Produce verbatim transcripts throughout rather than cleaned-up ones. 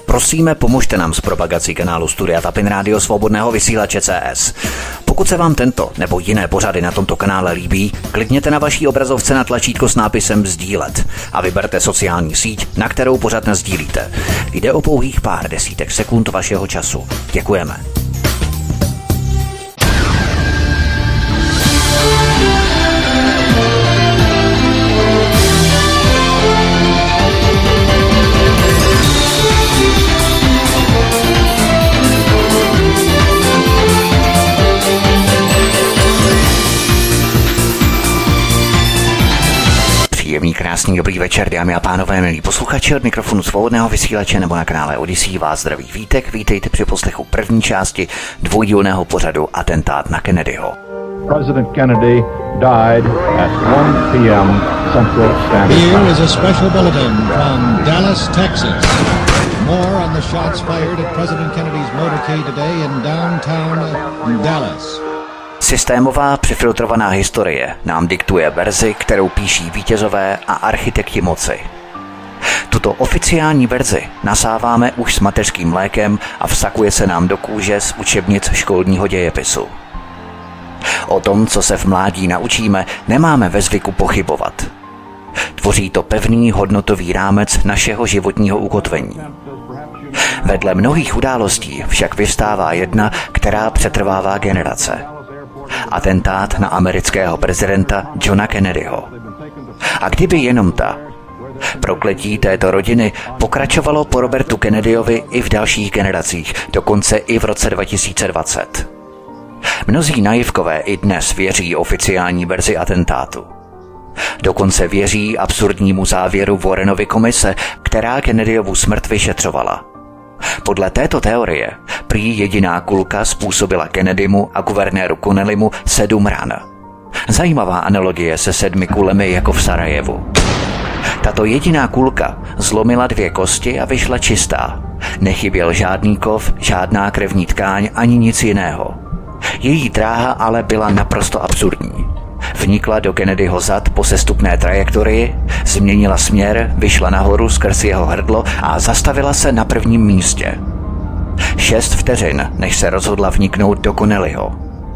Prosíme, pomožte nám s propagací kanálu Studia Tapin Rádio Svobodného vysílače C S. Pokud se vám tento nebo jiné pořady na tomto kanále líbí, klikněte na vaší obrazovce na tlačítko s nápisem sdílet a vyberte sociální síť, na kterou pořad nasdílíte. Jde o pouhých pár desítek sekund vašeho času. Děkujeme. Příjemný, krásný, dobrý večer, dámy a pánové, milí posluchači, od mikrofonu Svobodného vysílače nebo na kanále Odyssey vás zdraví Vítek. Vítejte při poslechu první části dvoudílného pořadu Atentát na Kennedyho. President Kennedy died at one p m Central Standard Time. Here is a special bulletin from Dallas, Texas. More on the shots fired at President Kennedy's motorcade today in downtown Dallas. Systémová přefiltrovaná historie nám diktuje verzi, kterou píší vítězové a architekti moci. Tuto oficiální verzi nasáváme už s mateřským mlékem a vsakuje se nám do kůže z učebnic školního dějepisu. O tom, co se v mládí naučíme, nemáme ve zvyku pochybovat. Tvoří to pevný hodnotový rámec našeho životního ukotvení. Vedle mnohých událostí však vystává jedna, která přetrvává generace. Atentát na amerického prezidenta Johna Kennedyho. A kdyby jenom ta. Prokletí této rodiny pokračovalo po Robertu Kennedyovi i v dalších generacích, dokonce i v roce dva tisíce dvacet. Mnozí naivkové i dnes věří oficiální verzi atentátu. Dokonce věří absurdnímu závěru Warrenovy komise, která Kennedyovu smrt vyšetřovala. Podle této teorie prý jediná kulka způsobila Kennedymu a guvernéru Connellymu sedm ran. Zajímavá analogie se sedmi kulemi jako v Sarajevu. Tato jediná kulka zlomila dvě kosti a vyšla čistá. Nechyběl žádný kov, žádná krevní tkáň ani nic jiného. Její dráha ale byla naprosto absurdní. Vnikla do Kennedyho zad po sestupné trajektorii, změnila směr, vyšla nahoru skrz jeho hrdlo a zastavila se na prvním místě. Šest vteřin, než se rozhodla vniknout do Connellyho.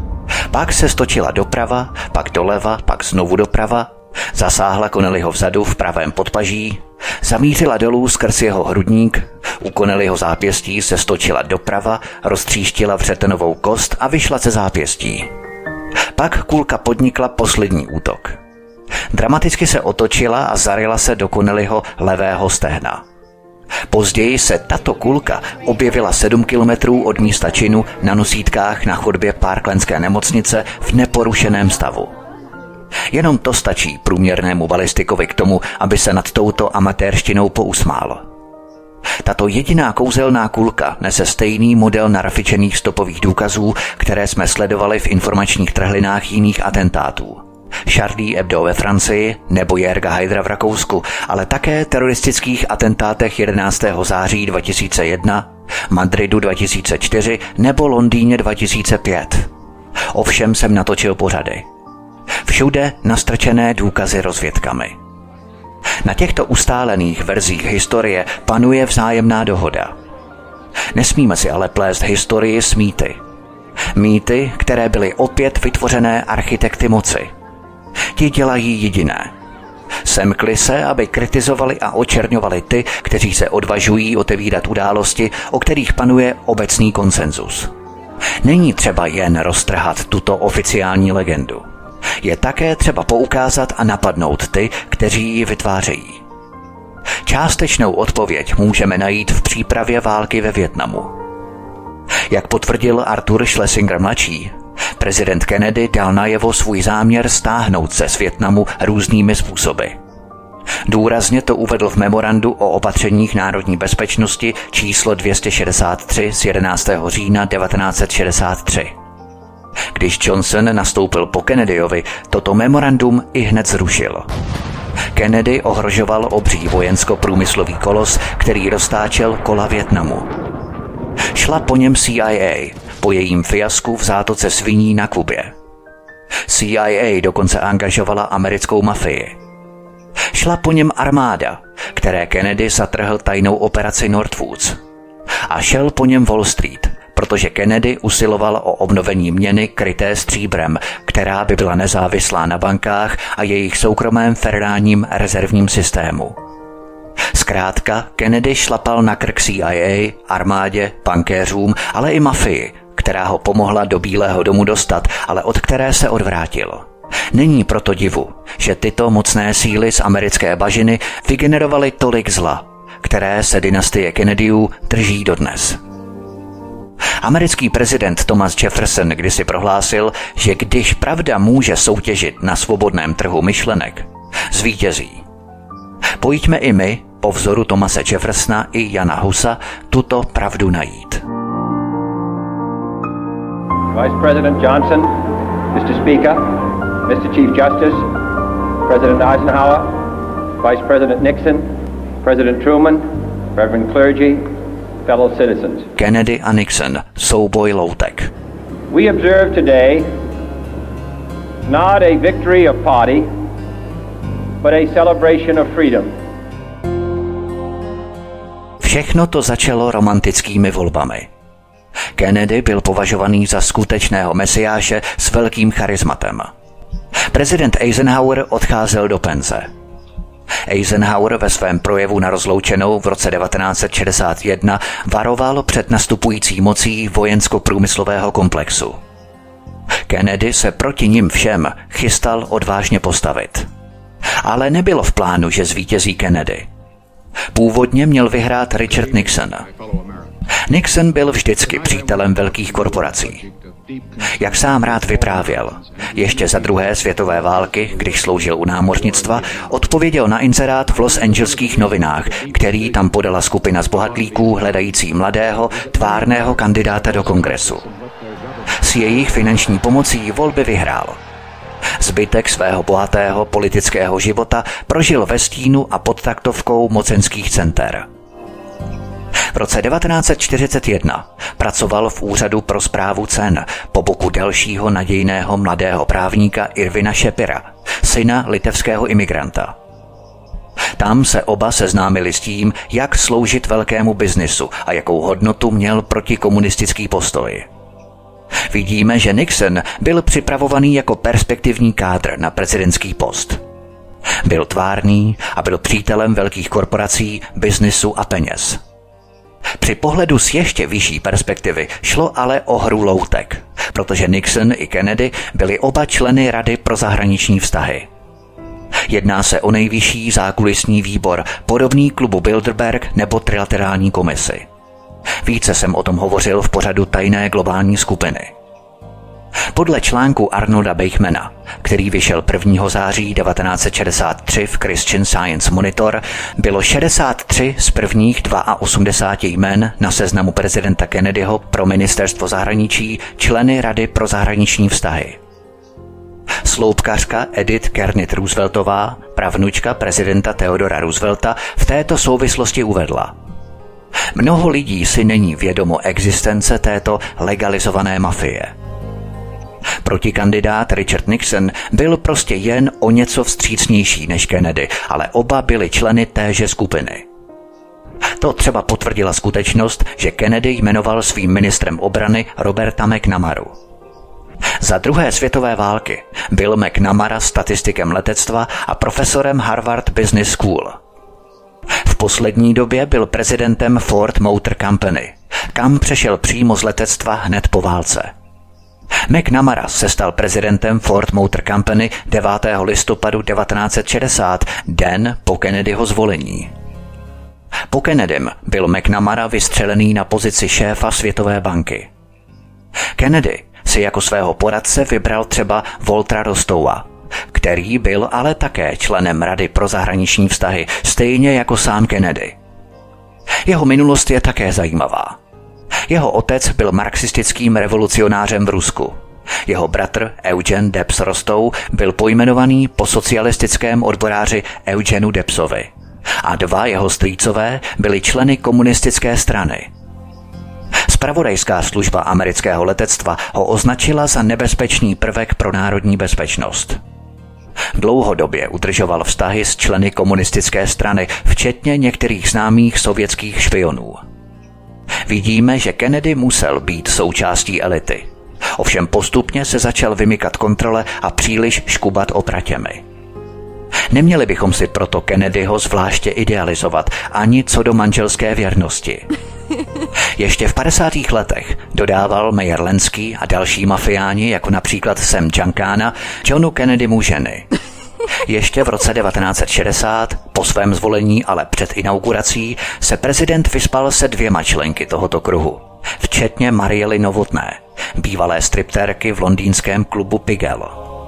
Pak se stočila doprava, pak doleva, pak znovu doprava, zasáhla Connellyho vzadu v pravém podpaží, zamířila dolů skrz jeho hrudník, u Connellyho zápěstí se stočila doprava, roztříštila vřetenovou kost a vyšla ze zápěstí. Pak kulka podnikla poslední útok. Dramaticky se otočila a zaryla se do Connellyho levého stehna. Později se tato kulka objevila sedm kilometrů od místa činu na nosítkách na chodbě Parklandské nemocnice v neporušeném stavu. Jenom to stačí průměrnému balistikovi k tomu, aby se nad touto amatérštinou pousmál. Tato jediná kouzelná kulka nese stejný model narafičených stopových důkazů, které jsme sledovali v informačních trhlinách jiných atentátů. Charlie Hebdo ve Francii nebo Jörga Haidera v Rakousku, ale také teroristických atentátech jedenáctého září dva tisíce jedna, Madridu dva tisíce čtyři nebo Londýně dva tisíce pět. Ovšem jsem natočil pořady. Všude nastrčené důkazy rozvědkami. Na těchto ustálených verzích historie panuje vzájemná dohoda. Nesmíme si ale plést historii s mýty. Mýty, které byly opět vytvořené architekty moci. Ti dělají jediné. Semkli se, aby kritizovali a očerňovali ty, kteří se odvažují otevírat události, o kterých panuje obecný konsenzus. Není třeba jen roztrhat tuto oficiální legendu. Je také třeba poukázat a napadnout ty, kteří ji vytvářejí. Částečnou odpověď můžeme najít v přípravě války ve Vietnamu. Jak potvrdil Arthur Schlesinger mladší, prezident Kennedy dal najevo svůj záměr stáhnout se z Vietnamu různými způsoby. Důrazně to uvedl v memorandu o opatřeních národní bezpečnosti číslo dvě stě šedesát tři z jedenáctého října devatenáct set šedesát tři. Když Johnson nastoupil po Kennedyovi, toto memorandum i hned zrušil. Kennedy ohrožoval obří vojensko-průmyslový kolos, který roztáčel kola Vietnamu. Šla po něm C I A, po jejím fiasku v zátoce sviní na Kubě. C I A dokonce angažovala americkou mafii. Šla po něm armáda, které Kennedy zatrhl tajnou operaci Northwoods. a šel po něm Wall Street, protože Kennedy usiloval o obnovení měny kryté stříbrem, která by byla nezávislá na bankách a jejich soukromém federálním rezervním systému. Zkrátka, Kennedy šlapal na krk C I A, armádě, bankéřům, ale i mafii, která ho pomohla do Bílého domu dostat, ale od které se odvrátil. Není proto divu, že tyto mocné síly z americké bažiny vygenerovaly tolik zla, které se dynastie Kennedyů drží dodnes. Americký prezident Thomas Jefferson kdysi prohlásil, že když pravda může soutěžit na svobodném trhu myšlenek, zvítězí. Pojďme i my, po vzoru Thomase Jeffersona i Jana Husa, tuto pravdu najít. Vice President Johnson, mister Speaker, mister Chief Justice, President Eisenhower, Vice President Nixon, President Truman, Reverend clergy, fellow citizens. Kennedy a Nixon, souboj loutek. We observe today not a victory of party, but a celebration of freedom. Všechno to začalo romantickými volbami. Kennedy byl považovaný za skutečného mesiáše s velkým charizmatem. Prezident Eisenhower odcházel do penze. Eisenhower ve svém projevu na rozloučenou v roce devatenáct set šedesát jedna varoval před nastupující mocí vojensko-průmyslového komplexu. Kennedy se proti nim všem chystal odvážně postavit. Ale nebylo v plánu, že zvítězí Kennedy. Původně měl vyhrát Richard Nixon. Nixon byl vždycky přítelem velkých korporací. Jak sám rád vyprávěl, ještě za druhé světové války, když sloužil u námořnictva, odpověděl na inzerát v Los Angeleských novinách, který tam podala skupina zbohatlíků hledající mladého, tvárného kandidáta do kongresu. S jejich finanční pomocí volby vyhrál. Zbytek svého bohatého politického života prožil ve stínu a pod taktovkou mocenských center. V roce devatenáct set čtyřicet jedna pracoval v Úřadu pro správu cen po boku dalšího nadějného mladého právníka Irvina Shapira, syna litevského imigranta. Tam se oba seznámili s tím, jak sloužit velkému biznisu a jakou hodnotu měl protikomunistický postoj. Vidíme, že Nixon byl připravovaný jako perspektivní kádr na prezidentský post. Byl tvárný a byl přítelem velkých korporací, biznisu a peněz. Při pohledu z ještě vyšší perspektivy šlo ale o hru loutek, protože Nixon i Kennedy byli oba členy Rady pro zahraniční vztahy. Jedná se o nejvyšší zákulisní výbor, podobný klubu Bilderberg nebo trilaterální komisi. Více jsem o tom hovořil v pořadu Tajné globální skupiny. Podle článku Arnolda Beichmana, který vyšel prvního září devatenáct set šedesát tři v Christian Science Monitor, bylo šedesát tři z prvních osmdesáti dvou jmen na seznamu prezidenta Kennedyho pro ministerstvo zahraničí členy Rady pro zahraniční vztahy. Sloupkařka Edith Kernit Rooseveltová, pravnučka prezidenta Theodora Roosevelta, v této souvislosti uvedla: Mnoho lidí si není vědomo existence této legalizované mafie. Protikandidát Richard Nixon byl prostě jen o něco vstřícnější než Kennedy, ale oba byli členy téže skupiny. To třeba potvrdila skutečnost, že Kennedy jmenoval svým ministrem obrany Roberta McNamaru. Za druhé světové války byl McNamara statistikem letectva a profesorem Harvard Business School. V poslední době byl prezidentem Ford Motor Company, kam přešel přímo z letectva hned po válce. McNamara se stal prezidentem Ford Motor Company devátého listopadu devatenáct set šedesát, den po Kennedyho zvolení. Po Kennedym byl McNamara vystřelený na pozici šéfa Světové banky. Kennedy si jako svého poradce vybral třeba Waltera Rostowa, který byl ale také členem Rady pro zahraniční vztahy, stejně jako sám Kennedy. Jeho minulost je také zajímavá. Jeho otec byl marxistickým revolucionářem v Rusku. Jeho bratr Eugen Debs Rostow byl pojmenovaný po socialistickém odboráři Eugenu Debsovi. A dva jeho strýcové byli členy komunistické strany. Zpravodajská služba amerického letectva ho označila za nebezpečný prvek pro národní bezpečnost. Dlouhodobě udržoval vztahy s členy komunistické strany, včetně některých známých sovětských špionů. Vidíme, že Kennedy musel být součástí elity. Ovšem postupně se začal vymykat kontrole a příliš škubat opratěmi. Neměli bychom si proto Kennedyho zvláště idealizovat ani co do manželské věrnosti. Ještě v padesátých letech dodával Meyer Lansky a další mafiáni, jako například Sam Giancana, Johnu Kennedymu ženy. Ještě v roce devatenáct set šedesát, po svém zvolení, ale před inaugurací, se prezident vyspal se dvěma členky tohoto kruhu, včetně Mariely Novotné, bývalé striptérky v londýnském klubu Pigel.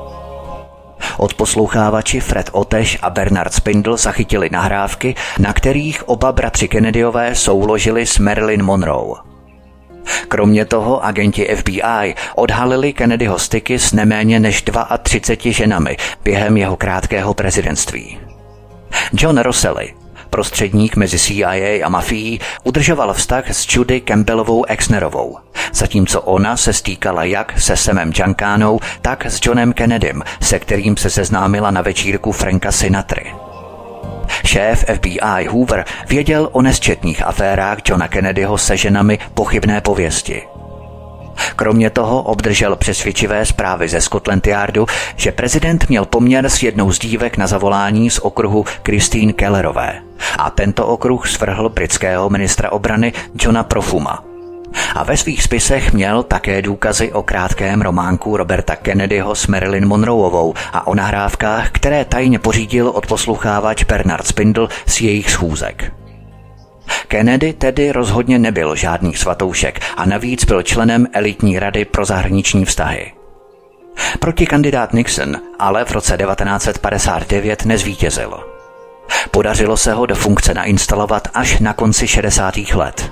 Odposlouchávači Fred Oteš a Bernard Spindle zachytili nahrávky, na kterých oba bratři Kennedyové souložili s Marilyn Monroe. Kromě toho agenti F B I odhalili Kennedyho styky s neméně než třiceti dvěma ženami během jeho krátkého prezidentství. John Rosselli, prostředník mezi C I A a mafií, udržoval vztah s Judy Campbellovou Exnerovou, zatímco ona se stýkala jak se Samem Giancanou, tak s Johnem Kennedym, se kterým se seznámila na večírku Franka Sinatry. Šéf F B I Hoover věděl o nesčetných aférách Johna Kennedyho se ženami pochybné pověsti. Kromě toho obdržel přesvědčivé zprávy ze Scotland Yardu, že prezident měl poměr s jednou z dívek na zavolání z okruhu Christine Kellerové a tento okruh svrhl britského ministra obrany Johna Profuma. A ve svých spisech měl také důkazy o krátkém románku Roberta Kennedyho s Marilyn Monroeovou a o nahrávkách, které tajně pořídil odposlouchávač Bernard Spindle z jejich schůzek. Kennedy tedy rozhodně nebyl žádný svatoušek a navíc byl členem elitní rady pro zahraniční vztahy. Protikandidát Nixon ale v roce devatenáct set padesát devět nezvítězil. Podařilo se ho do funkce nainstalovat až na konci šedesátých let.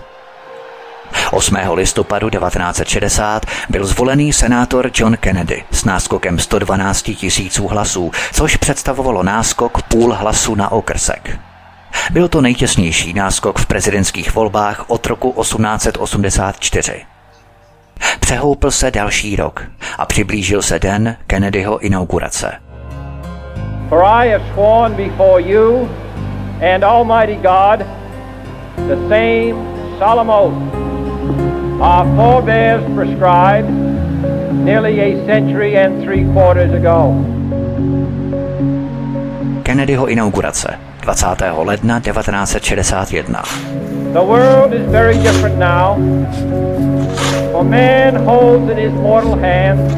osmého listopadu devatenáct set šedesát byl zvolený senátor John Kennedy s náskokem sto dvanáct tisíců hlasů, což představovalo náskok půl hlasu na okrsek. Byl to nejtěsnější náskok v prezidentských volbách od roku osmnáct set osmdesát čtyři. Přehoupl se další rok a přiblížil se den Kennedyho inaugurace. For I have sworn before you and Almighty God the same solemn oath our forebears prescribed nearly a century and three quarters ago. Kennedyho inaugurace dvacátého ledna devatenáct set šedesát jedna. The world is very different now, for man holds in his mortal hand.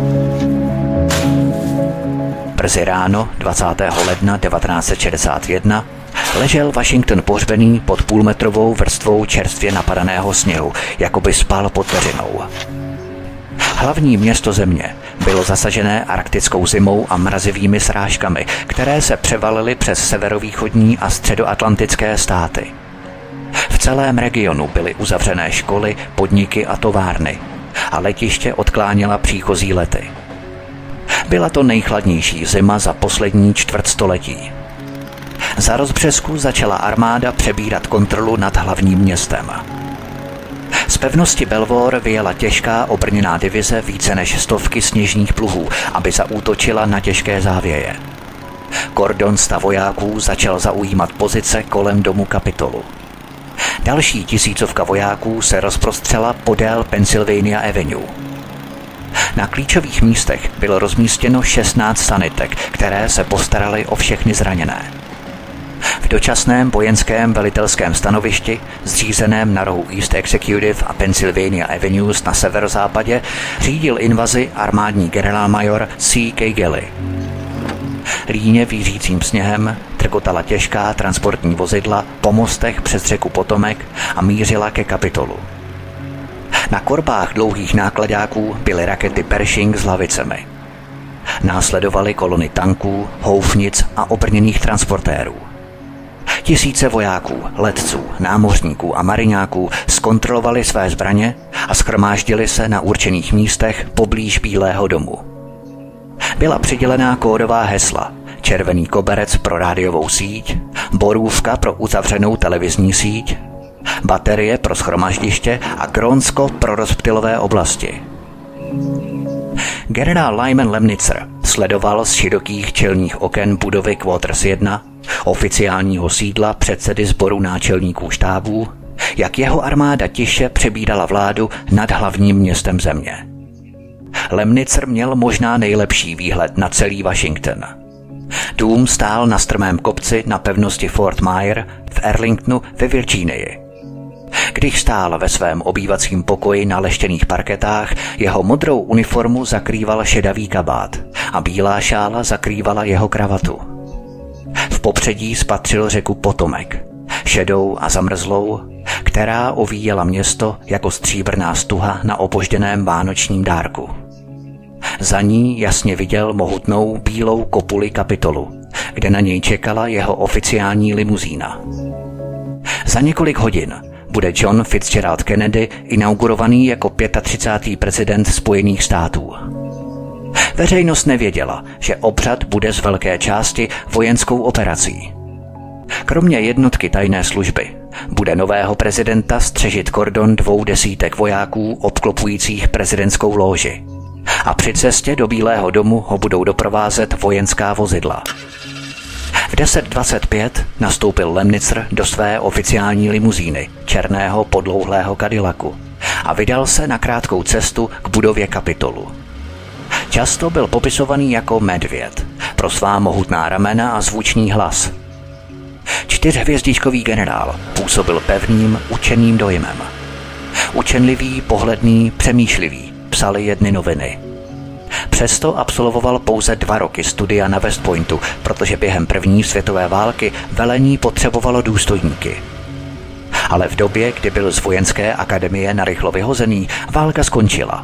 Brzy ráno dvacátého ledna devatenáct set šedesát jedna ležel Washington pohřbený pod půlmetrovou vrstvou čerstvě napadaného sněhu, jako by spal pod peřinou. Hlavní město země bylo zasažené arktickou zimou a mrazivými srážkami, které se převalily přes severovýchodní a středoatlantické státy. V celém regionu byly uzavřené školy, podniky a továrny a letiště odkláněla příchozí lety. Byla to nejchladnější zima za poslední čtvrtstoletí. Za rozbřesku začala armáda přebírat kontrolu nad hlavním městem. Z pevnosti Belvoir vyjela těžká obrněná divize více než stovky sněžních pluhů, aby zaútočila na těžké závěje. Kordon sta vojáků začal zaujímat pozice kolem domu Kapitolu. Další tisícovka vojáků se rozprostřela podél Pennsylvania Avenue. Na klíčových místech bylo rozmístěno šestnáct sanitek, které se postaraly o všechny zraněné. V dočasném vojenském velitelském stanovišti, zřízeném na rohu East Executive a Pennsylvania Avenues na severozápadě, řídil invazi armádní generálmajor C K Gelly. Líně vířícím sněhem trkotala těžká transportní vozidla po mostech přes řeku Potomek a mířila ke Kapitolu. Na korbách dlouhých nákladáků byly rakety Pershing s hlavicemi. Následovaly kolony tanků, houfnic a obrněných transportérů. Tisíce vojáků, letců, námořníků a mariňáků zkontrolovali své zbraně a shromáždili se na určených místech poblíž Bílého domu. Byla přidělená kódová hesla, červený koberec pro rádiovou síť, borůvka pro uzavřenou televizní síť, baterie pro shromaždiště a Grónsko pro rozptylové oblasti. Generál Lyman Lemnitzer sledoval z širokých čelních oken budovy Quarters jedna, oficiálního sídla předsedy sboru náčelníků štábů, jak jeho armáda tiše přebírala vládu nad hlavním městem země. Lemnitzer měl možná nejlepší výhled na celý Washington. Dům stál na strmém kopci na pevnosti Fort Myer v Arlingtonu ve Virginii. Když stál ve svém obývacím pokoji na leštěných parketách, jeho modrou uniformu zakrýval šedavý kabát a bílá šála zakrývala jeho kravatu. V popředí spatřil řeku Potomek, šedou a zamrzlou, která ovíjela město jako stříbrná stuha na opožděném vánočním dárku. Za ní jasně viděl mohutnou bílou kopuli Kapitolu, kde na něj čekala jeho oficiální limuzína. Za několik hodin bude John Fitzgerald Kennedy inaugurovaný jako třicátý pátý prezident Spojených států. Veřejnost nevěděla, že obřad bude z velké části vojenskou operací. Kromě jednotky tajné služby bude nového prezidenta střežit kordon dvou desítek vojáků obklopujících prezidentskou lóži. A při cestě do Bílého domu ho budou doprovázet vojenská vozidla. V deset dvacet pět nastoupil Lemnitzer do své oficiální limuzíny, černého podlouhlého Cadillacu, a vydal se na krátkou cestu k budově Kapitolu. Často byl popisovaný jako medvěd pro svá mohutná ramena a zvučný hlas. Čtyřhvězdičkový generál působil pevným, učeným dojmem. Učenlivý, pohledný, přemýšlivý, psali jedny noviny. Přesto absolvoval pouze dva roky studia na West Pointu, protože během první světové války velení potřebovalo důstojníky. Ale v době, kdy byl z vojenské akademie narychlo vyhozený, válka skončila.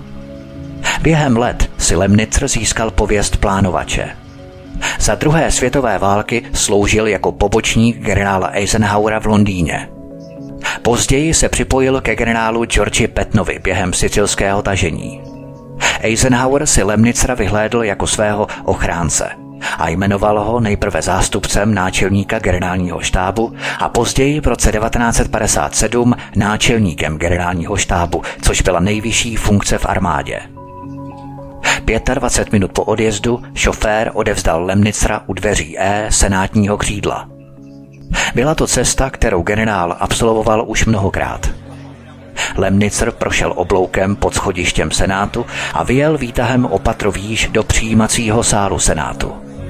Během let si Lemnitzer získal pověst plánovače. Za druhé světové války sloužil jako pobočník generála Eisenhowera v Londýně. Později se připojil ke generálu Georgi Pattonovi během sicilského tažení. Eisenhower si Lemnitzera vyhlédl jako svého ochránce a jmenoval ho nejprve zástupcem náčelníka generálního štábu a později v roce devatenáct set padesát sedm náčelníkem generálního štábu, což byla nejvyšší funkce v armádě. dvacet pět minut po odjezdu šofér odevzdal Lemnitzera u dveří E senátního křídla. Byla to cesta, kterou generál absolvoval už mnohokrát. Lemnitzer prošel obloukem pod schodištěm senátu a vyjel výtahem o patro výš do přijímacího sálu senátu.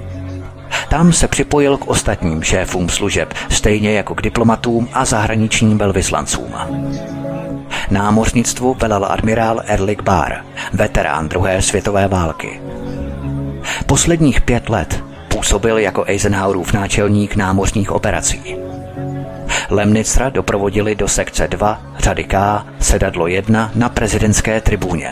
Tam se připojil k ostatním šéfům služeb, stejně jako k diplomatům a zahraničním velvyslancům. Námořnictvu velel admirál Ehrlich Bahr, veterán druhé světové války. Posledních pět let působil jako Eisenhowerův náčelník námořních operací. Lemnitzera doprovodili do sekce dva, řady K, sedadlo jedna na prezidentské tribuně.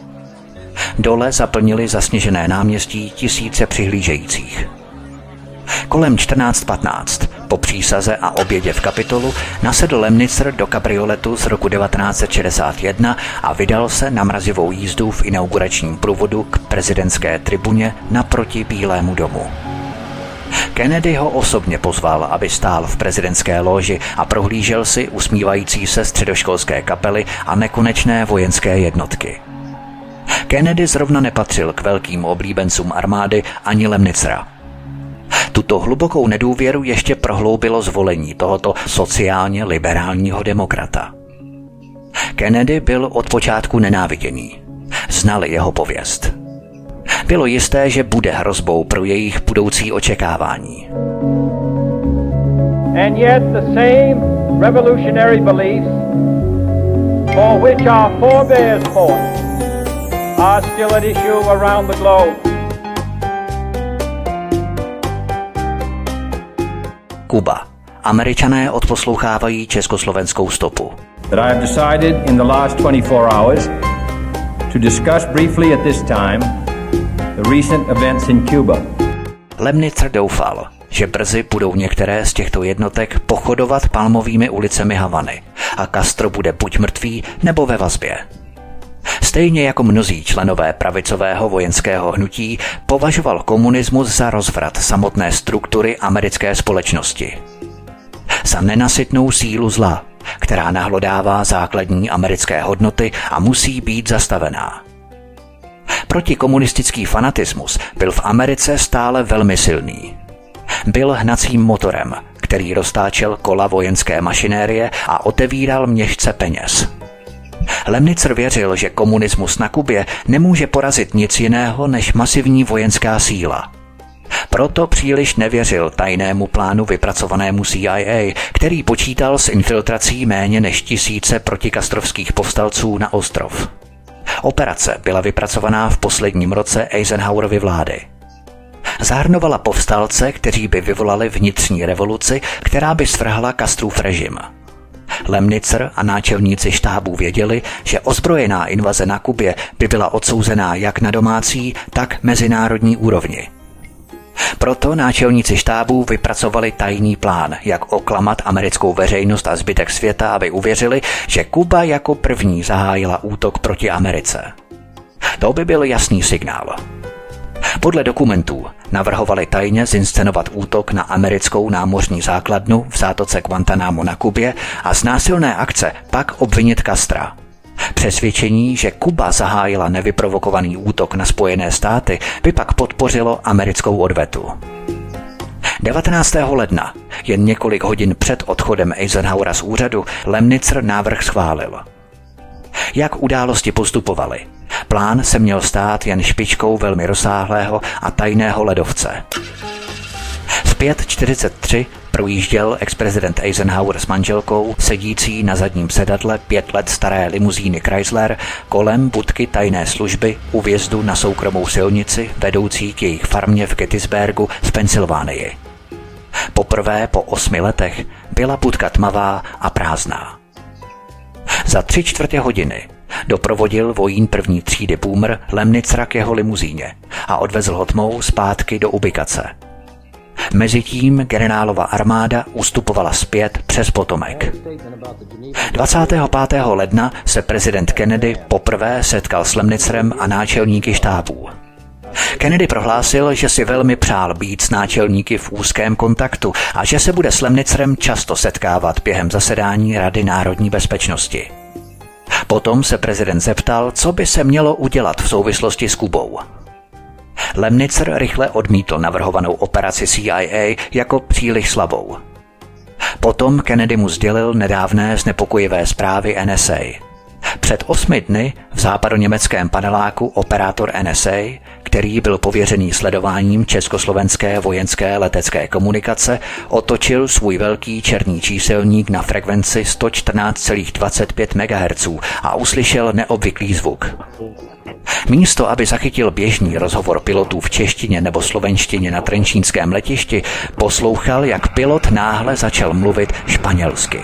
Dole zaplnili zasněžené náměstí tisíce přihlížejících. Kolem čtrnáct patnáct, po přísaze a obědě v Kapitolu, nasedl Lemnitzer do kabrioletu z roku devatenáct set šedesát jedna a vydal se na mrazivou jízdu v inauguračním průvodu k prezidentské tribuně naproti Bílému domu. Kennedy ho osobně pozval, aby stál v prezidentské lóži a prohlížel si usmívající se středoškolské kapely a nekonečné vojenské jednotky. Kennedy zrovna nepatřil k velkým oblíbencům armády ani Lemnitzera. Tuto hlubokou nedůvěru ještě prohloubilo zvolení tohoto sociálně liberálního demokrata. Kennedy byl od počátku nenáviděný. Znali jeho pověst. Bylo jisté, že bude hrozbou pro jejich budoucí očekávání. And yet the same revolutionary beliefs for which our forebears fought are still at issue around the globe. Kuba. Američané odposlouchávají československou stopu. That I have decided in the last twenty-four hours to discuss briefly at this time the recent events in Cuba. Lemnitzer doufal, že brzy budou některé z těchto jednotek pochodovat palmovými ulicemi Havany a Castro bude buď mrtvý nebo ve vazbě. Stejně jako mnozí členové pravicového vojenského hnutí považoval komunismus za rozvrat samotné struktury americké společnosti. Za nenasytnou sílu zla, která nahlodává základní americké hodnoty a musí být zastavená. Protikomunistický fanatismus byl v Americe stále velmi silný. Byl hnacím motorem, který který roztáčel kola vojenské mašinérie a otevíral měšce peněz. Lemnitzer věřil, že komunismus na Kubě nemůže porazit nic jiného než masivní vojenská síla. Proto příliš nevěřil tajnému plánu vypracovanému C I A, který počítal s infiltrací méně než tisíce protikastrovských povstalců na ostrov. Operace byla vypracovaná v posledním roce Eisenhowerovy vlády. Zahrnovala povstalce, kteří by vyvolali vnitřní revoluci, která by svrhla Castrův režim. Lemnitzer a náčelníci štábů věděli, že ozbrojená invaze na Kubě by byla odsouzená jak na domácí, tak mezinárodní úrovni. Proto náčelníci štábů vypracovali tajný plán, jak oklamat americkou veřejnost a zbytek světa, aby uvěřili, že Kuba jako první zahájila útok proti Americe. To by byl jasný signál. Podle dokumentů navrhovali tajně zinscenovat útok na americkou námořní základnu v zátoce Guantánamo na Kubě a z násilné akce pak obvinit Castra. Přesvědčení, že Kuba zahájila nevyprovokovaný útok na Spojené státy, by pak podpořilo americkou odvetu. devatenáctého ledna, jen několik hodin před odchodem Eisenhowera z úřadu, Lemnitzer návrh schválil. Jak události postupovaly? Plán se měl stát jen špičkou velmi rozsáhlého a tajného ledovce. V pět čtyřicet tři projížděl ex-prezident Eisenhower s manželkou, sedící na zadním sedadle pět let staré limuzíny Chrysler, kolem budky tajné služby u vjezdu na soukromou silnici vedoucí k jejich farmě v Gettysburgu v Pensylvánii. Poprvé po osmi letech byla budka tmavá a prázdná. Za tři čtvrtě hodiny doprovodil vojín první třídy Boomer Lemnitzera k jeho limuzíně a odvezl ho tmou zpátky do ubikace. Mezitím generálova armáda ustupovala zpět přes Potomek. dvacátého pátého ledna se prezident Kennedy poprvé setkal s Lemnitzerem a náčelníky štábů. Kennedy prohlásil, že si velmi přál být s náčelníky v úzkém kontaktu a že se bude s Lemnitzerem často setkávat během zasedání Rady národní bezpečnosti. Potom se prezident zeptal, co by se mělo udělat v souvislosti s Kubou. Lemnitzer rychle odmítl navrhovanou operaci C I A jako příliš slabou. Potom Kennedy mu sdělil nedávné znepokojivé zprávy N S A. Před osmi dny v západoněmeckém paneláku operátor N S A, který byl pověřený sledováním československé vojenské letecké komunikace, otočil svůj velký černý číselník na frekvenci sto čtrnáct celá dvacet pět megahertzů a uslyšel neobvyklý zvuk. Místo, aby zachytil běžný rozhovor pilotů v češtině nebo slovenštině na trenčínském letišti, poslouchal, jak pilot náhle začal mluvit španělsky.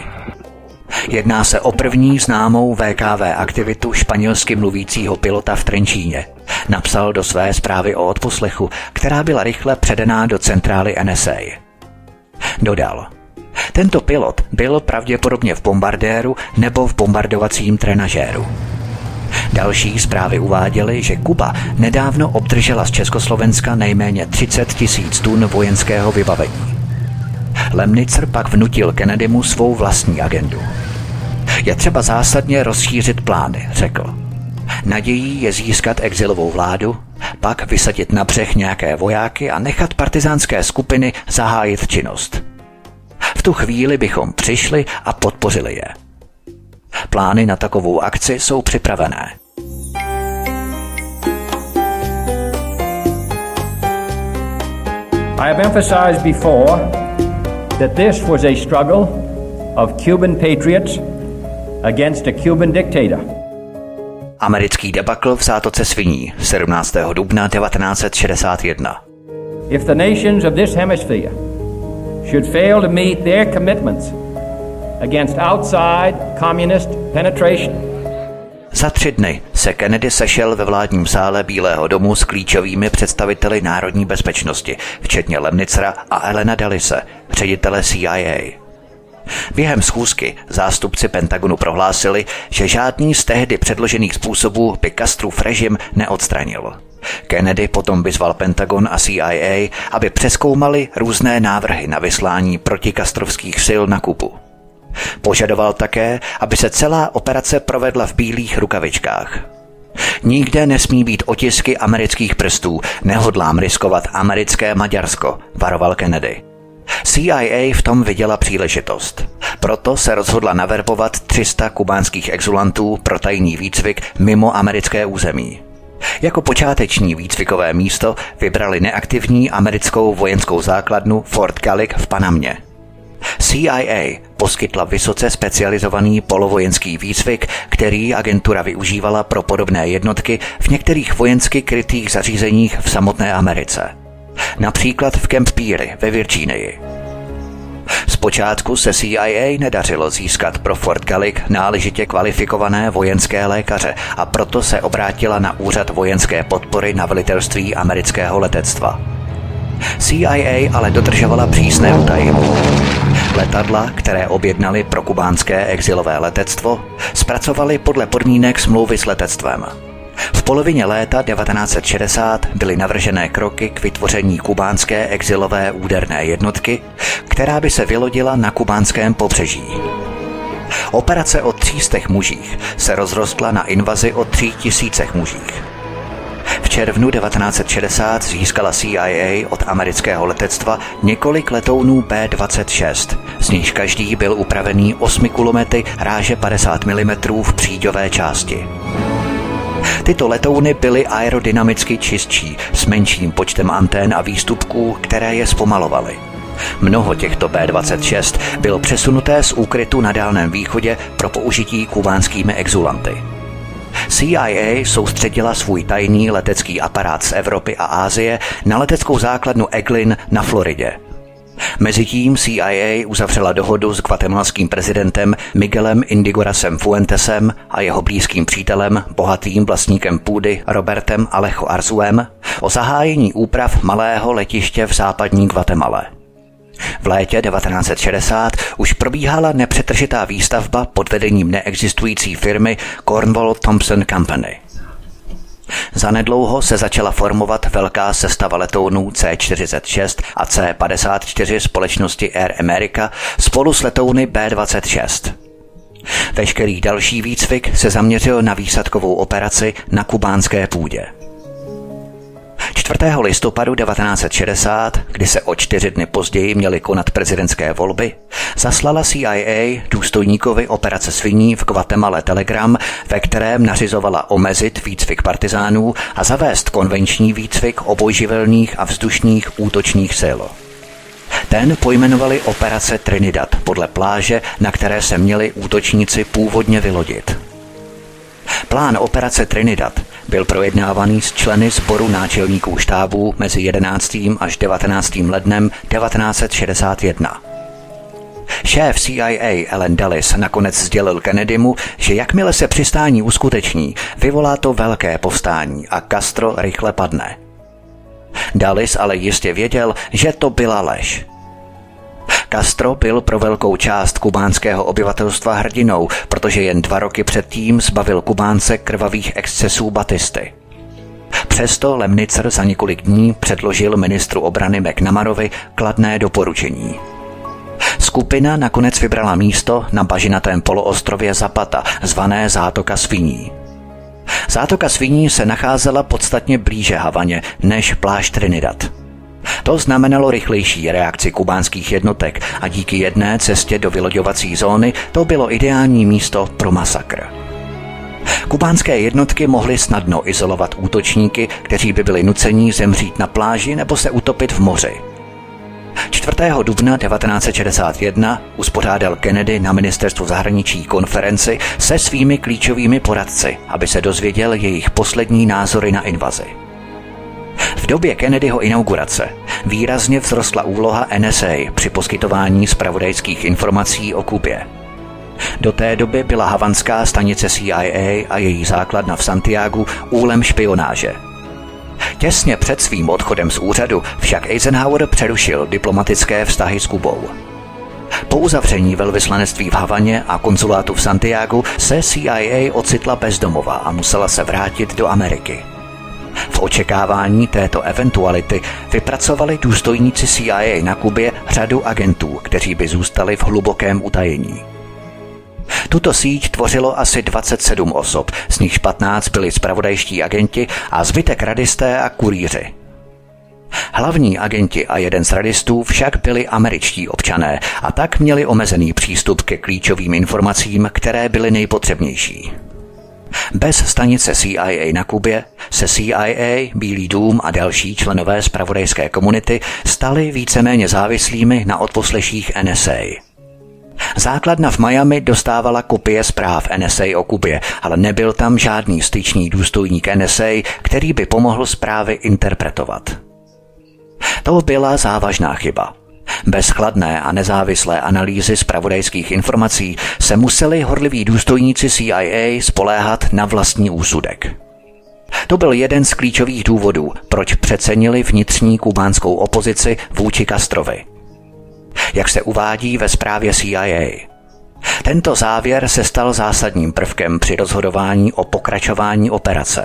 Jedná se o první známou V K V aktivitu španělsky mluvícího pilota v Trenčíně. Napsal do své zprávy o odposlechu, která byla rychle předaná do centrály N S A. Dodal: tento pilot byl pravděpodobně v bombardéru nebo v bombardovacím trenažéru. Další zprávy uváděly, že Kuba nedávno obdržela z Československa nejméně třicet tisíc tun vojenského vybavení. Lemnitzer pak vnutil Kennedymu svou vlastní agendu. Je třeba zásadně rozšířit plány, řekl. Nadějí je získat exilovou vládu, pak vysadit na břeh nějaké vojáky a nechat partizánské skupiny zahájit činnost. V tu chvíli bychom přišli a podpořili je. Plány na takovou akci jsou připravené. I have emphasized before that this was a struggle of Cuban patriots against a Cuban dictator. Americký debakl v zátoce Sviní sedmnáctého dubna devatenáct set šedesát jedna. If the nations of this hemisphere should fail to meet their commitments against outside communist penetration. Za tři dny se Kennedy sešel ve vládním sále Bílého domu s klíčovými představiteli národní bezpečnosti, včetně Lemnitzera a Elena Dullise, ředitele C I A. Během schůzky zástupci Pentagonu prohlásili, že žádný z tehdy předložených způsobů by Castrův režim neodstranil. Kennedy potom vyzval Pentagon a C I A, aby přezkoumali různé návrhy na vyslání protikastrovských sil na Kubu. Požadoval také, aby se celá operace provedla v bílých rukavičkách. Nikde nesmí být otisky amerických prstů, nehodlám riskovat americké Maďarsko, varoval Kennedy. C I A v tom viděla příležitost. Proto se rozhodla naverbovat tři sta kubánských exulantů pro tajný výcvik mimo americké území. Jako počáteční výcvikové místo vybrali neaktivní americkou vojenskou základnu Fort Gallic v Panamě. C I A poskytla vysoce specializovaný polovojenský výcvik, který agentura využívala pro podobné jednotky v některých vojensky krytých zařízeních v samotné Americe. Například v Camp Peary ve Virginii. Zpočátku se C I A nedařilo získat pro Fort Gallic náležitě kvalifikované vojenské lékaře a proto se obrátila na úřad vojenské podpory na velitelství amerického letectva. C I A ale dodržovala přísné utajení. Letadla, které objednali pro kubánské exilové letectvo, zpracovali podle podmínek smlouvy s letectvem. V polovině léta devatenáct set šedesát byly navržené kroky k vytvoření kubánské exilové úderné jednotky, která by se vylodila na kubánském pobřeží. Operace o tří stech mužích se rozrostla na invazi o tři tisíce mužích. V červnu devatenáct set šedesát získala C I A od amerického letectva několik letounů B dvacet šest, z nichž každý byl upravený osmi kulomety ráže padesát milimetrů v příďové části. Tyto letouny byly aerodynamicky čistší, s menším počtem antén a výstupků, které je zpomalovaly. Mnoho těchto B dvacet šest bylo přesunuté z úkrytu na Dálném východě pro použití kubánskými exulanty. C I A soustředila svůj tajný letecký aparát z Evropy a Asie na leteckou základnu Eglin na Floridě. Mezitím C I A uzavřela dohodu s guatemalským prezidentem Miguelem Indigorasem Fuentesem a jeho blízkým přítelem, bohatým vlastníkem půdy Robertem Alejo Arzuem o zahájení úprav malého letiště v západní Guatemale. V létě devatenáct set šedesát už probíhala nepřetržitá výstavba pod vedením neexistující firmy Cornwall Thompson Company. Zanedlouho se začala formovat velká sestava letounů C čtyřicet šest a C padesát čtyři společnosti Air America spolu s letouny B dvacet šest. Veškerý další výcvik se zaměřil na výsadkovou operaci na kubánské půdě. čtvrtého listopadu devatenáct set šedesát, kdy se o čtyři dny později měly konat prezidentské volby, zaslala C I A důstojníkovi operace Sviní v Guatemale telegram, ve kterém nařizovala omezit výcvik partizánů a zavést konvenční výcvik obojživelných a vzdušných útočných sil. Ten pojmenovali operace Trinidad podle pláže, na které se měli útočníci původně vylodit. Plán operace Trinidad byl projednávaný s členy sboru náčelníků štábů mezi jedenáctým až devatenáctým lednem devatenáct set šedesát jedna. Šéf C I A Allen Dulles nakonec sdělil Kennedymu, že jakmile se přistání uskuteční, vyvolá to velké povstání a Castro rychle padne. Dulles ale jistě věděl, že to byla lež. Castro byl pro velkou část kubánského obyvatelstva hrdinou, protože jen dva roky předtím zbavil Kubánce krvavých excesů Batisty. Přesto Lemnitzer za několik dní předložil ministru obrany McNamarovi kladné doporučení. Skupina nakonec vybrala místo na bažinatém poloostrově Zapata, zvané Zátoka Sviní. Zátoka Sviní se nacházela podstatně blíže Havaně než pláž Trinidad. To znamenalo rychlejší reakci kubánských jednotek a díky jedné cestě do vyloďovací zóny to bylo ideální místo pro masakr. Kubánské jednotky mohly snadno izolovat útočníky, kteří by byli nuceni zemřít na pláži nebo se utopit v moři. čtvrtého dubna devatenáct set šedesát jedna uspořádal Kennedy na ministerstvu zahraničí konferenci se svými klíčovými poradci, aby se dozvěděl jejich poslední názory na invazi. V době Kennedyho inaugurace výrazně vzrostla úloha N S A při poskytování zpravodajských informací o Kubě. Do té doby byla havanská stanice C I A a její základna v Santiagu úlem špionáže. Těsně před svým odchodem z úřadu však Eisenhower přerušil diplomatické vztahy s Kubou. Po uzavření velvyslanectví v Havaně a konzulátu v Santiagu se C I A ocitla bezdomová a musela se vrátit do Ameriky. V očekávání této eventuality vypracovali důstojníci C I A na Kubě řadu agentů, kteří by zůstali v hlubokém utajení. Tuto síť tvořilo asi dvacet sedm osob, z nichž patnáct byli zpravodajští agenti a zbytek radisté a kurýři. Hlavní agenti a jeden z radistů však byli američtí občané a tak měli omezený přístup ke klíčovým informacím, které byly nejpotřebnější. Bez stanice C I A na Kubě se C I A, Bílý dům a další členové zpravodajské komunity stali víceméně závislými na odposleších N S A. Základna v Miami dostávala kopie zpráv N S A o Kubě, ale nebyl tam žádný styčný důstojník N S A, který by pomohl zprávy interpretovat. To byla závažná chyba. Bez chladné a nezávislé analýzy zpravodajských informací se museli horliví důstojníci C I A spoléhat na vlastní úsudek. To byl jeden z klíčových důvodů, proč přecenili vnitřní kubánskou opozici vůči Castrovi. Jak se uvádí ve zprávě C I A. Tento závěr se stal zásadním prvkem při rozhodování o pokračování operace.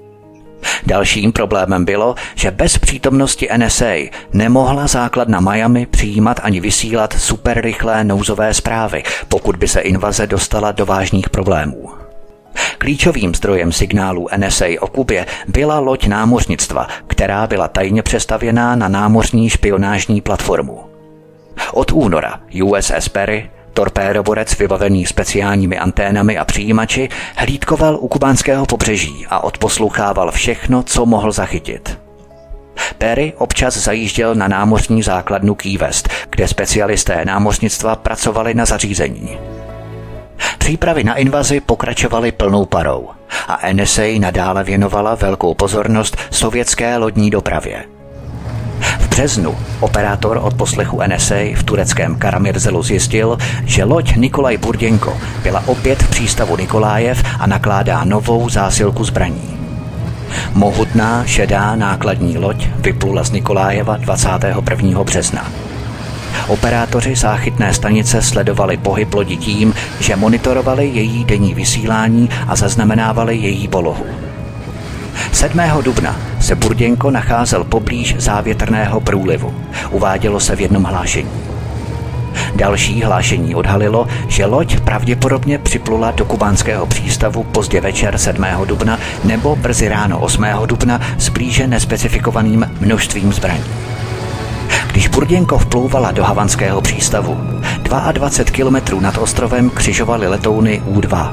Dalším problémem bylo, že bez přítomnosti N S A nemohla základna Miami přijímat ani vysílat superrychlé nouzové zprávy, pokud by se invaze dostala do vážných problémů. Klíčovým zdrojem signálů N S A o Kubě byla loď námořnictva, která byla tajně přestavěná na námořní špionážní platformu. Od února U S S Perry, torpédoborec vybavený speciálními anténami a přijímači, hlídkoval u kubánského pobřeží a odposlouchával všechno, co mohl zachytit. Perry občas zajížděl na námořní základnu Key West, kde specialisté námořnictva pracovali na zařízení. Přípravy na invazi pokračovaly plnou parou a N S A nadále věnovala velkou pozornost sovětské lodní dopravě. V březnu operátor od poslechu N S A v tureckém Karamirzelu zjistil, že loď Nikolaj Burděnko byla opět v přístavu Nikolájev a nakládá novou zásilku zbraní. Mohutná šedá nákladní loď vyplula z Nikolájeva dvacátého prvního března. Operátoři záchytné stanice sledovali pohyb lodi tím, že monitorovali její denní vysílání a zaznamenávali její polohu. sedmého dubna se Burděnko nacházel poblíž závětrného průlivu, uvádělo se v jednom hlášení. Další hlášení odhalilo, že loď pravděpodobně připlula do kubánského přístavu pozdě večer sedmého dubna nebo brzy ráno osmého dubna s blíže nespecifikovaným množstvím zbraní. Když Burděnko vplouvala do havanského přístavu, dvacet dva kilometrů nad ostrovem křižovaly letouny U dva.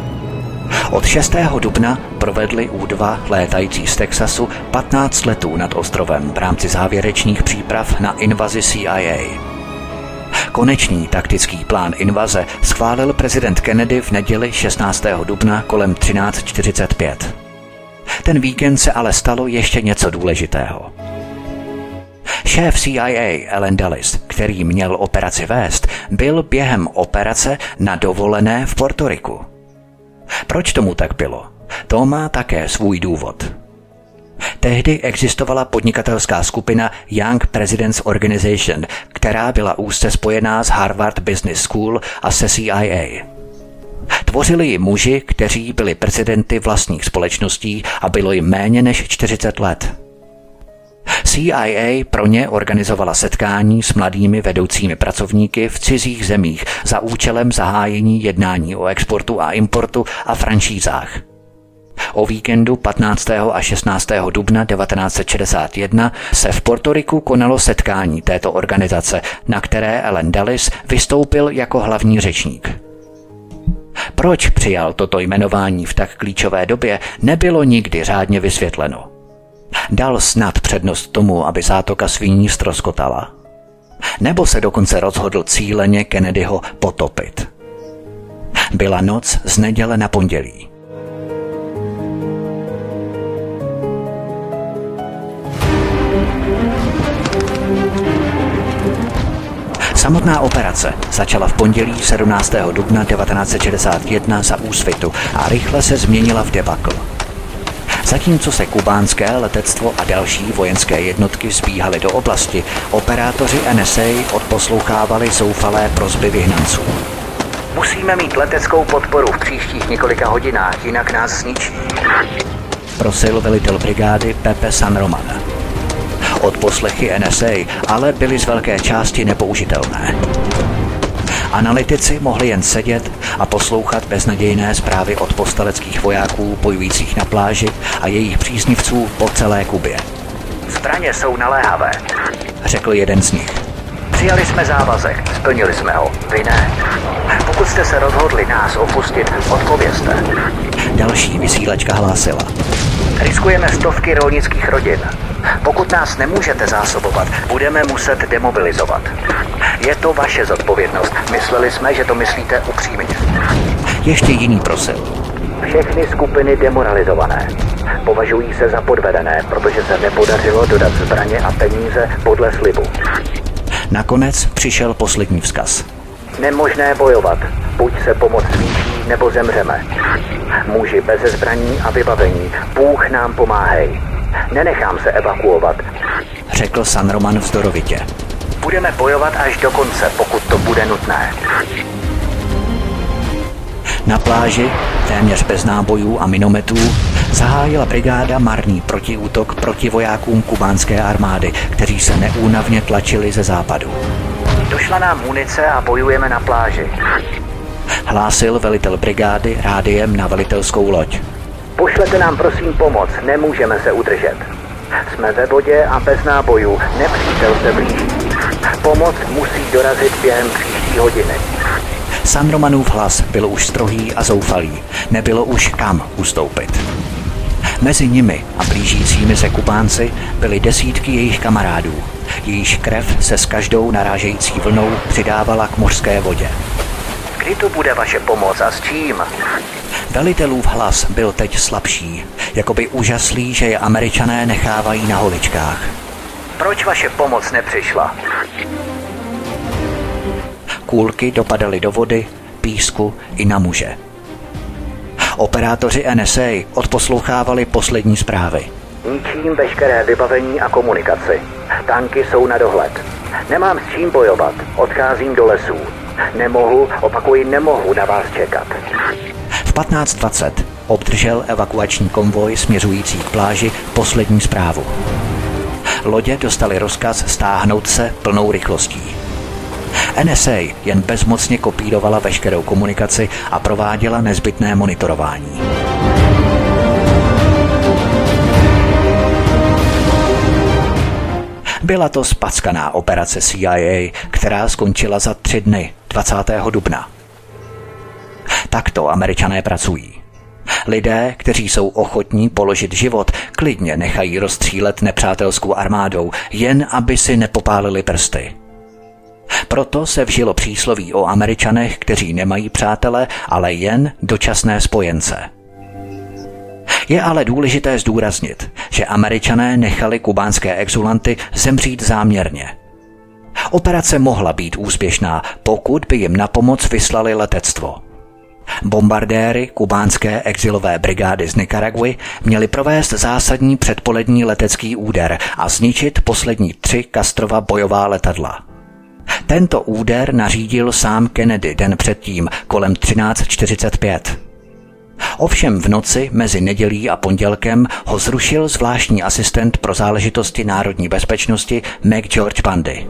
Od šestého dubna provedli U dva létající z Texasu patnáct letů nad ostrovem v rámci závěrečných příprav na invazi C I A. Konečný taktický plán invaze schválil prezident Kennedy v neděli šestnáctého dubna kolem třináct čtyřicet pět. Ten víkend se ale stalo ještě něco důležitého. Šéf C I A Allen Dulles, který měl operaci vést, byl během operace na dovolené v Portoriku. Proč tomu tak bylo? To má také svůj důvod. Tehdy existovala podnikatelská skupina Young Presidents Organization, která byla úzce spojená s Harvard Business School a se C I A. Tvořili ji muži, kteří byli prezidenty vlastních společností a bylo jim méně než čtyřicet let. C I A pro ně organizovala setkání s mladými vedoucími pracovníky v cizích zemích za účelem zahájení jednání o exportu a importu a franšízách. O víkendu patnáctého a šestnáctého dubna devatenáct set šedesát jedna se v Portoriku konalo setkání této organizace, na které Allen Dulles vystoupil jako hlavní řečník. Proč přijal toto jmenování v tak klíčové době, nebylo nikdy řádně vysvětleno. Dal snad přednost tomu, aby zátoka sviní ztroskotala? Nebo se dokonce rozhodl cíleně Kennedyho potopit? Byla noc z neděle na pondělí. Samotná operace začala v pondělí sedmnáctého dubna devatenáct set šedesát jedna za úsvitu a rychle se změnila v debakl. Zatímco se kubánské letectvo a další vojenské jednotky zbíhaly do oblasti, operátoři N S A odposlouchávali zoufalé prosby vyhnanců. Musíme mít leteckou podporu v příštích několika hodinách, jinak nás zničí, prosil velitel brigády Pepe San Román. Odposlechy N S A ale byly z velké části nepoužitelné. Analytici mohli jen sedět a poslouchat beznadějné zprávy od povstaleckých vojáků bojujících na pláži a jejich příznivců po celé Kubě. Zbraně jsou naléhavé, řekl jeden z nich. Přijali jsme závazek, splnili jsme ho, vy ne. Pokud jste se rozhodli nás opustit, odpovězte. Další vysílačka hlásila. Riskujeme stovky rolnických rodin. Pokud nás nemůžete zásobovat, budeme muset demobilizovat. Je to vaše zodpovědnost. Mysleli jsme, že to myslíte upřímně. Ještě jiný prosil. Všechny skupiny demoralizované. Považují se za podvedené, protože se nepodařilo dodat zbraně a peníze podle slibu. Nakonec přišel poslední vzkaz. Nemožné bojovat. Buď se pomoc zvýší, nebo zemřeme. Muži beze zbraní a vybavení. Bůh nám pomáhej. Nenechám se evakuovat, řekl San Roman vzdorovitě. Budeme bojovat až do konce, pokud to bude nutné. Na pláži, téměř bez nábojů a minometů, zahájila brigáda marný protiútok proti vojákům kubánské armády, kteří se neúnavně tlačili ze západu. Došla nám munice a bojujeme na pláži, hlásil velitel brigády rádiem na velitelskou loď. Pošlete nám prosím pomoc, nemůžeme se udržet. Jsme ve vodě a bez nábojů, nepřítel se blíží. Pomoc musí dorazit během příští hodiny. San Romanův hlas byl už strohý a zoufalý. Nebylo už kam ustoupit. Mezi nimi a blížícími se Kubánci byly desítky jejich kamarádů. Jejíž krev se s každou narážející vlnou přidávala k mořské vodě. Kdy to bude vaše pomoc a s čím? Velitelův hlas byl teď slabší, jakoby úžaslý, že je Američané nechávají na holičkách. Proč vaše pomoc nepřišla? Kůlky dopadaly do vody, písku i na muže. Operátoři N S A odposlouchávali poslední zprávy. Ničím veškeré vybavení a komunikaci. Tanky jsou na dohled. Nemám s čím bojovat, odcházím do lesů. Nemohu, opakuji, nemohu na vás čekat. V patnáct dvacet obdržel evakuační konvoj směřující k pláži poslední zprávu. Lodě dostali rozkaz stáhnout se plnou rychlostí. N S A jen bezmocně kopírovala veškerou komunikaci a prováděla nezbytné monitorování. Byla to spackaná operace C I A, která skončila za tři dny, dvacátého dubna. Takto Američané pracují. Lidé, kteří jsou ochotní položit život, klidně nechají rozstřílet nepřátelskou armádou, jen aby si nepopálili prsty. Proto se vžilo přísloví o Američanech, kteří nemají přátele, ale jen dočasné spojence. Je ale důležité zdůraznit, že Američané nechali kubánské exulanty zemřít záměrně. Operace mohla být úspěšná, pokud by jim na pomoc vyslali letectvo. Bombardéry kubánské exilové brigády z Nikaraguy měly provést zásadní předpolední letecký úder a zničit poslední tři Castrova bojová letadla. Tento úder nařídil sám Kennedy den předtím kolem třináct čtyřicet pět. Ovšem v noci mezi nedělí a pondělkem ho zrušil zvláštní asistent pro záležitosti národní bezpečnosti McGeorge Bundy.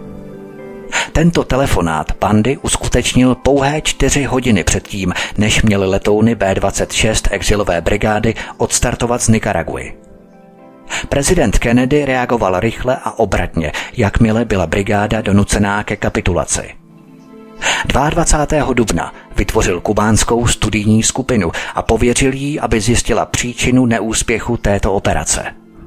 Tento telefonát Bundy uskutečnil pouhé čtyři hodiny předtím, než měly letouny B dvacet šest exilové brigády odstartovat z Nikaraguy. Prezident Kennedy reagoval rychle a obratně, jakmile byla brigáda donucená ke kapitulaci. dvacátého druhého dubna vytvořil kubánskou studijní skupinu a pověřil jí, aby zjistila příčinu neúspěchu této operace.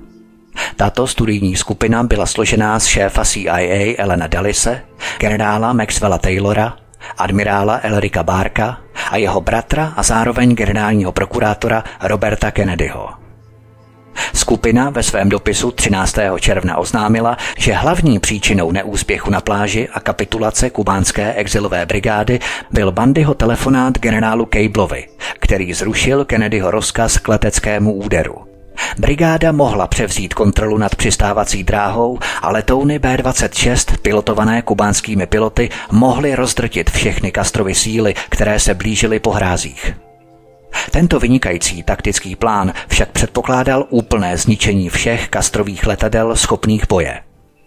Tato studijní skupina byla složená z šéfa C I A Elena Dullise, generála Maxwella Taylora, admirála Elricka Barka a jeho bratra a zároveň generálního prokurátora Roberta Kennedyho. Skupina ve svém dopisu třináctého června oznámila, že hlavní příčinou neúspěchu na pláži a kapitulace kubánské exilové brigády byl Bundyho telefonát generálu Cableovi, který zrušil Kennedyho rozkaz k leteckému úderu. Brigáda mohla převzít kontrolu nad přistávací dráhou a letouny B dvacet šest pilotované kubánskými piloty mohly rozdrtit všechny Castrovy síly, které se blížily po hrázích. Tento vynikající taktický plán však předpokládal úplné zničení všech Castrových letadel schopných boje.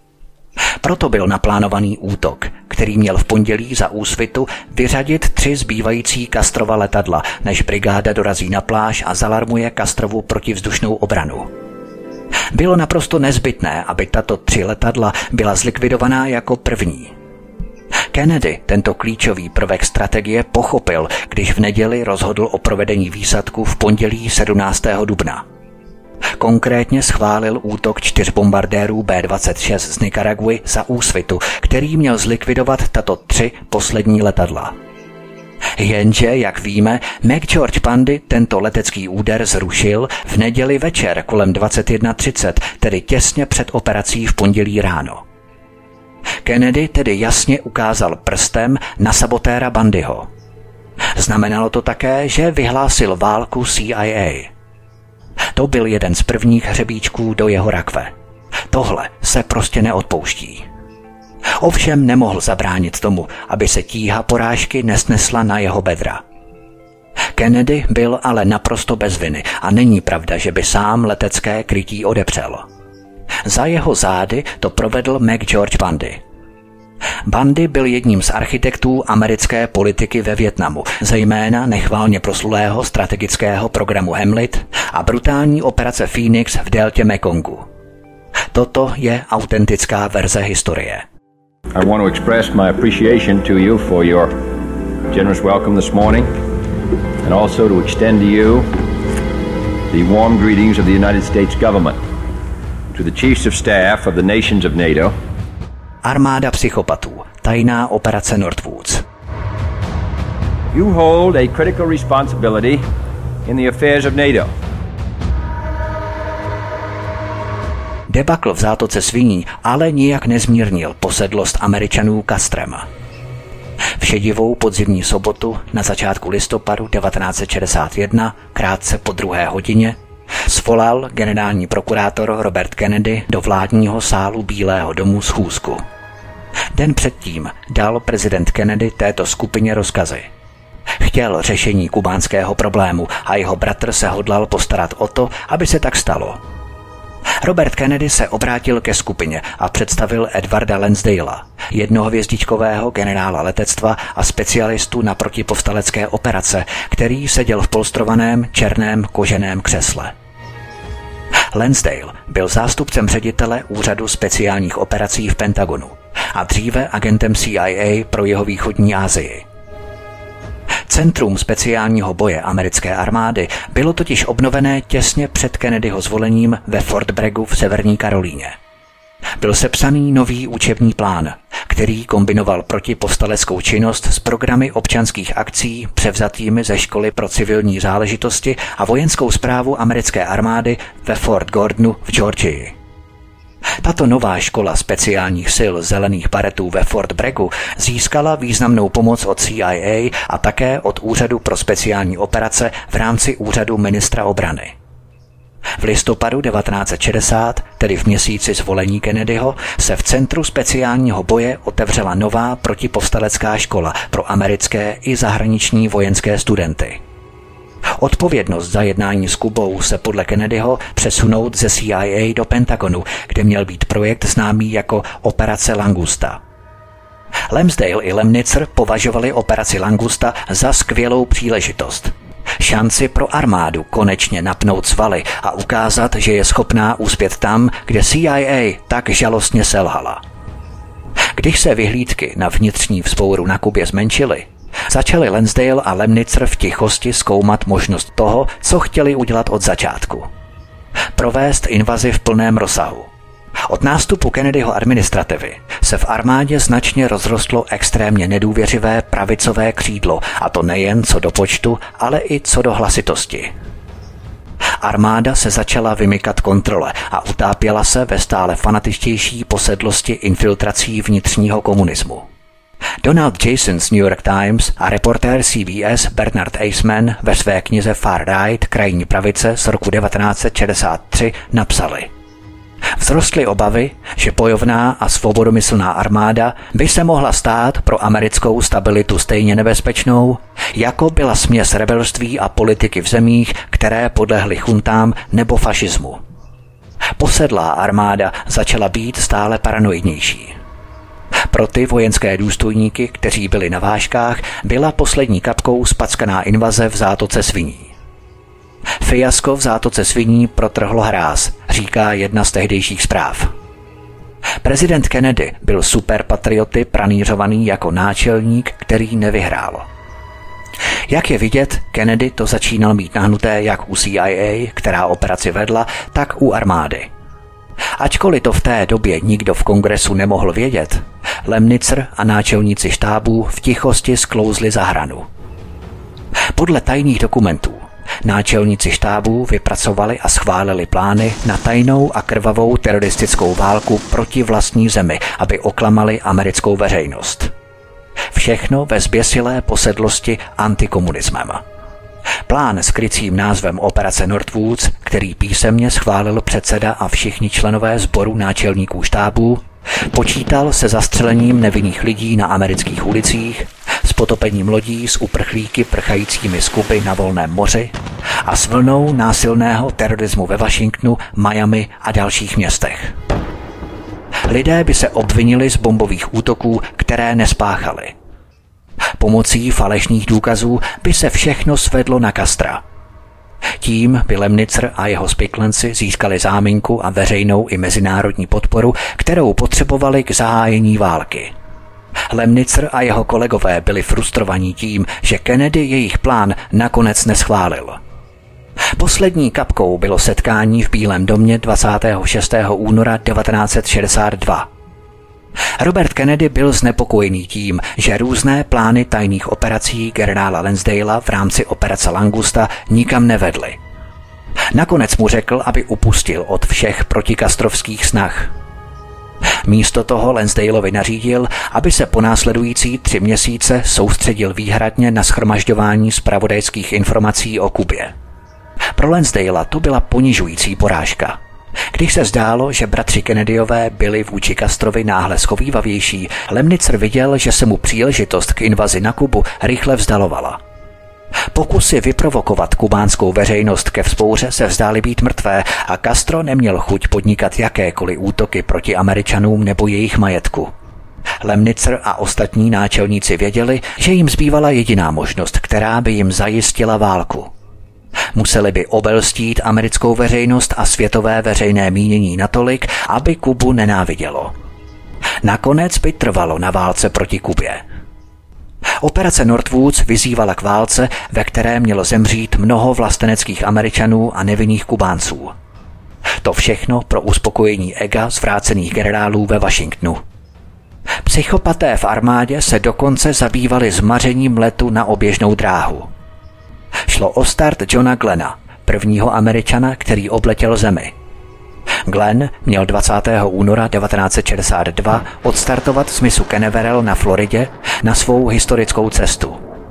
Proto byl naplánovaný útok, který měl v pondělí za úsvitu vyřadit tři zbývající Castrova letadla, než brigáda dorazí na pláž a zalarmuje Castrovu protivzdušnou obranu. Bylo naprosto nezbytné, aby tato tři letadla byla zlikvidovaná jako první. Kennedy tento klíčový prvek strategie pochopil, když v neděli rozhodl o provedení výsadku v pondělí sedmnáctého dubna. Konkrétně schválil útok čtyř bombardérů bé dvacet šest z Nikaraguy za úsvitu, který měl zlikvidovat tato tři poslední letadla. Jenže, jak víme, McGeorge Bundy tento letecký úder zrušil v neděli večer kolem dvacet jedna třicet, tedy těsně před operací v pondělí ráno. Kennedy tedy jasně ukázal prstem na sabotéra Bundyho. Znamenalo to také, že vyhlásil válku C I A. To byl jeden z prvních hřebíčků do jeho rakve. Tohle se prostě neodpouští. Ovšem nemohl zabránit tomu, aby se tíha porážky nesnesla na jeho bedra. Kennedy byl ale naprosto bez viny a není pravda, že by sám letecké krytí odepřel. Za jeho zády to provedl McGeorge Bundy. Bundy byl jedním z architektů americké politiky ve Vietnamu, zejména nechvalně proslulého strategického programu Hamlet a brutální operace Phoenix v deltě Mekongu. Toto je autentická verze historie. I want to express my appreciation to you for your generous welcome this morning and also to extend to you the warm greetings of the United States government. To the chiefs of staff of the nations of NATO. Armáda psychopatů, tajná operace Northwoods. You hold a critical responsibility in the affairs of NATO. Debakl v zátoce Sviní ale nijak nezmírnil posedlost Američanů Castrem. V šedivou podzimní sobotu na začátku listopadu devatenáct set šedesát jedna, krátce po druhé hodině, svolal generální prokurátor Robert Kennedy do vládního sálu Bílého domu schůzku. Den předtím dal prezident Kennedy této skupině rozkazy. Chtěl řešení kubánského problému a jeho bratr se hodlal postarat o to, aby se tak stalo. Robert Kennedy se obrátil ke skupině a představil Edwarda Lansdalea, jednohvězdičkového generála letectva a specialistu na protipovstalecké operace, který seděl v polstrovaném černém koženém křesle. Lansdale byl zástupcem ředitele Úřadu speciálních operací v Pentagonu a dříve agentem C I A pro jihovýchodní Asii. Centrum speciálního boje americké armády bylo totiž obnovené těsně před Kennedyho zvolením ve Fort Braggu v Severní Karolíně. Byl sepsaný nový učební plán, který kombinoval protipovstaleckou činnost s programy občanských akcí převzatými ze školy pro civilní záležitosti a vojenskou správu americké armády ve Fort Gordonu v Georgii. Tato nová škola speciálních sil zelených baretů ve Fort Braggu získala významnou pomoc od C I A a také od Úřadu pro speciální operace v rámci Úřadu ministra obrany. V listopadu devatenáct set šedesát, tedy v měsíci zvolení Kennedyho, se v Centru speciálního boje otevřela nová protipovstalecká škola pro americké i zahraniční vojenské studenty. Odpovědnost za jednání s Kubou se podle Kennedyho přesunout ze C I A do Pentagonu, kde měl být projekt známý jako Operace Langusta. Lansdale i Lemnitzer považovali operaci Langusta za skvělou příležitost. Šanci pro armádu konečně napnout svaly a ukázat, že je schopná uspět tam, kde C I A tak žalostně selhala. Když se vyhlídky na vnitřní vzpouru na Kubě zmenšily, začali Lansdale a Lemnitzer v tichosti zkoumat možnost toho, co chtěli udělat od začátku. Provést invazi v plném rozsahu. Od nástupu Kennedyho administrativy se v armádě značně rozrostlo extrémně nedůvěřivé pravicové křídlo, a to nejen co do počtu, ale i co do hlasitosti. Armáda se začala vymykat kontrole a utápěla se ve stále fanatičtější posedlosti infiltrací vnitřního komunismu. Donald Jason z New York Times a reportér C B S Bernard Eisman ve své knize Far Right, krajní pravice z roku devatenáct set šedesát tři napsali: Vzrostly obavy, že bojovná a svobodomyslná armáda by se mohla stát pro americkou stabilitu stejně nebezpečnou, jako byla směs rebelství a politiky v zemích, které podlehly chuntám nebo fašismu. Posedlá armáda začala být stále paranoidnější. Pro ty vojenské důstojníky, kteří byli na vážkách, byla poslední kapkou spackaná invaze v zátoce Sviní. Fiasko v zátoce Sviní protrhlo hráz, říká jedna z tehdejších zpráv. Prezident Kennedy byl superpatrioty pranířovaný jako náčelník, který nevyhrál. Jak je vidět, Kennedy to začínal mít nahnuté jak u C I A, která operaci vedla, tak u armády. Ačkoliv to v té době nikdo v kongresu nemohl vědět, Lemnitzer a náčelníci štábů v tichosti sklouzli za hranu. Podle tajných dokumentů náčelníci štábů vypracovali a schválili plány na tajnou a krvavou teroristickou válku proti vlastní zemi, aby oklamali americkou veřejnost. Všechno ve zběsilé posedlosti antikomunismem. Plán s krycím názvem Operace Northwoods, který písemně schválil předseda a všichni členové sboru náčelníků štábů, počítal se zastřelením nevinných lidí na amerických ulicích, s potopením lodí s uprchlíky prchajícími z Kuby na volném moři a s vlnou násilného terorismu ve Washingtonu, Miami a dalších městech. Lidé by se obvinili z bombových útoků, které nespáchali. Pomocí falešných důkazů by se všechno svedlo na Castra. Tím by Lemnitzer a jeho spiklenci získali záminku a veřejnou i mezinárodní podporu, kterou potřebovali k zahájení války. Lemnitzer a jeho kolegové byli frustrovaní tím, že Kennedy jejich plán nakonec neschválil. Poslední kapkou bylo setkání v Bílém domě dvacátého šestého února devatenáct set šedesát dva. Robert Kennedy byl znepokojený tím, že různé plány tajných operací generála Lansdale'a v rámci operace Langusta nikam nevedly. Nakonec mu řekl, aby upustil od všech protikastrovských snah. Místo toho Lansdaleovi nařídil, aby se po následující tři měsíce soustředil výhradně na shromažďování zpravodajských informací o Kubě. Pro Lansdale'a to byla ponižující porážka. Když se zdálo, že bratři Kennedyové byli vůči Castrovi náhle schovývavější, Lemnitzer viděl, že se mu příležitost k invazi na Kubu rychle vzdalovala. Pokusy vyprovokovat kubánskou veřejnost ke vzpouře se vzdály být mrtvé a Castro neměl chuť podnikat jakékoliv útoky proti Američanům nebo jejich majetku. Lemnitzer a ostatní náčelníci věděli, že jim zbývala jediná možnost, která by jim zajistila válku. Museli by obelstít americkou veřejnost a světové veřejné mínění natolik, aby Kubu nenávidělo. Nakonec by trvalo na válce proti Kubě. Operace Northwoods vyzývala k válce, ve které mělo zemřít mnoho vlasteneckých Američanů a nevinných Kubánců. To všechno pro uspokojení ega zvrácených generálů ve Washingtonu. Psychopaté v armádě se dokonce zabývali zmařením letu na oběžnou dráhu. Šlo o start Johna Glena, prvního Američana, který obletěl zemi. Glenn měl dvacátého února devatenáct set šedesát dva odstartovat z mysu Canaveral na Floridě na svou historickou cestu.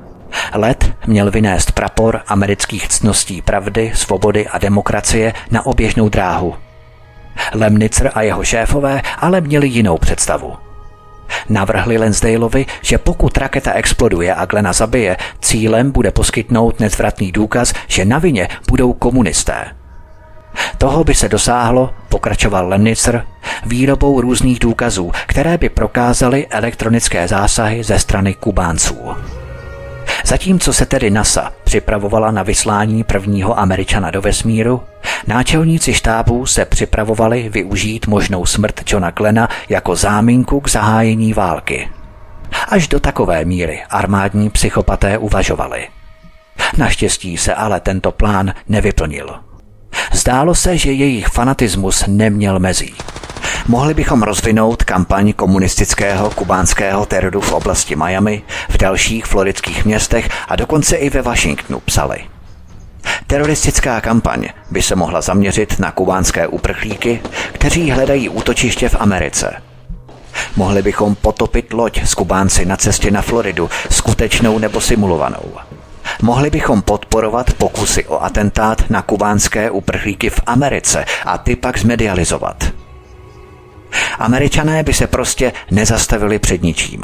Let měl vynést prapor amerických ctností pravdy, svobody a demokracie na oběžnou dráhu. Lemnitzer a jeho šéfové ale měli jinou představu. Navrhli Lansdaleovi, že pokud raketa exploduje a Glena zabije, cílem bude poskytnout nezvratný důkaz, že na vině budou komunisté. Toho by se dosáhlo, pokračoval Lemnitzer, výrobou různých důkazů, které by prokázaly elektronické zásahy ze strany Kubánců. Zatímco se tedy NASA připravovala na vyslání prvního Američana do vesmíru, náčelníci štábů se připravovali využít možnou smrt Johna Glena jako záminku k zahájení války. Až do takové míry armádní psychopaté uvažovali. Naštěstí se ale tento plán nevyplnil. Zdálo se, že jejich fanatismus neměl mezí. Mohli bychom rozvinout kampaň komunistického kubánského teroru v oblasti Miami, v dalších floridských městech a dokonce i ve Washingtonu, psali. Teroristická kampaň by se mohla zaměřit na kubánské uprchlíky, kteří hledají útočiště v Americe. Mohli bychom potopit loď s Kubánci na cestě na Floridu, skutečnou nebo simulovanou. Mohli bychom podporovat pokusy o atentát na kubánské uprchlíky v Americe a ty pak zmedializovat. Američané by se prostě nezastavili před ničím.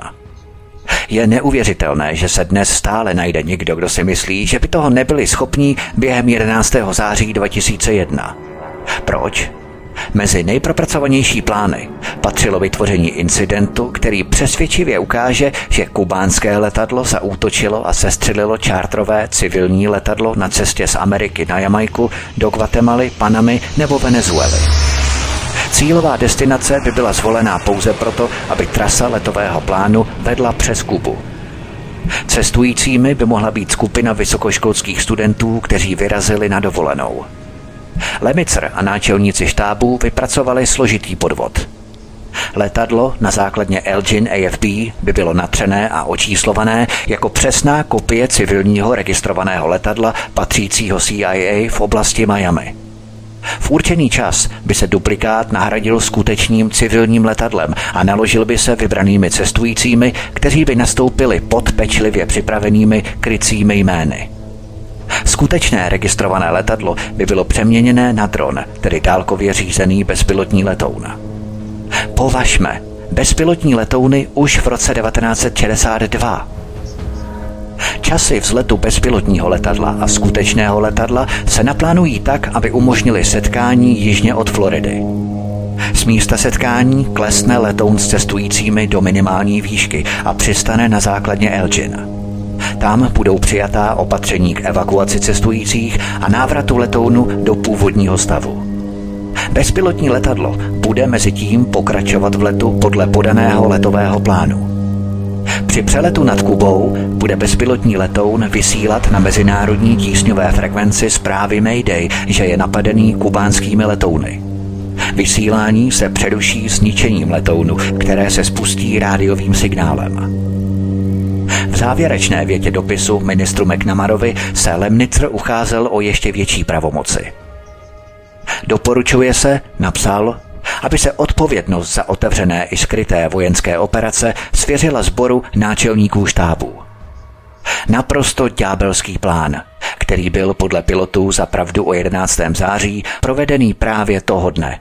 Je neuvěřitelné, že se dnes stále najde někdo, kdo si myslí, že by toho nebyli schopní během jedenáctého září dva tisíce jedna. Proč? Mezi nejpropracovanější plány patřilo vytvoření incidentu, který přesvědčivě ukáže, že kubánské letadlo zaútočilo a sestřelilo čártrové civilní letadlo na cestě z Ameriky na Jamajku do Guatemaly, Panamy nebo Venezuely. Cílová destinace by byla zvolená pouze proto, aby trasa letového plánu vedla přes Kubu. Cestujícími by mohla být skupina vysokoškolských studentů, kteří vyrazili na dovolenou. Lemnitzer a náčelníci štábů vypracovali složitý podvod. Letadlo na základně Elgin A F B by bylo natřené a očíslované jako přesná kopie civilního registrovaného letadla patřícího C I A v oblasti Miami. V určený čas by se duplikát nahradil skutečným civilním letadlem a naložil by se vybranými cestujícími, kteří by nastoupili pod pečlivě připravenými krycími jmény. Skutečné registrované letadlo by bylo přeměněné na dron, tedy dálkově řízený bezpilotní letoun. Považme, bezpilotní letouny už v roce devatenáct set šedesát dva. Časy vzletu bezpilotního letadla a skutečného letadla se naplánují tak, aby umožnili setkání jižně od Floridy. Z místa setkání klesne letoun s cestujícími do minimální výšky a přistane na základně Elgin. Tam budou přijatá opatření k evakuaci cestujících a návratu letounu do původního stavu. Bezpilotní letadlo bude mezi tím pokračovat v letu podle podaného letového plánu. Při přeletu nad Kubou bude bezpilotní letoun vysílat na mezinárodní tísňové frekvenci zprávy Mayday, že je napadený kubánskými letouny. Vysílání se přeruší zničením letounu, které se spustí rádiovým signálem. V závěrečné větě dopisu ministru McNamarovi se Lemnitzer ucházel o ještě větší pravomoci. Doporučuje se, napsal, aby se odpovědnost za otevřené i skryté vojenské operace svěřila sboru náčelníků štábů. Naprosto ďábelský plán, který byl podle pilotů za pravdu o jedenáctého září provedený právě toho dne.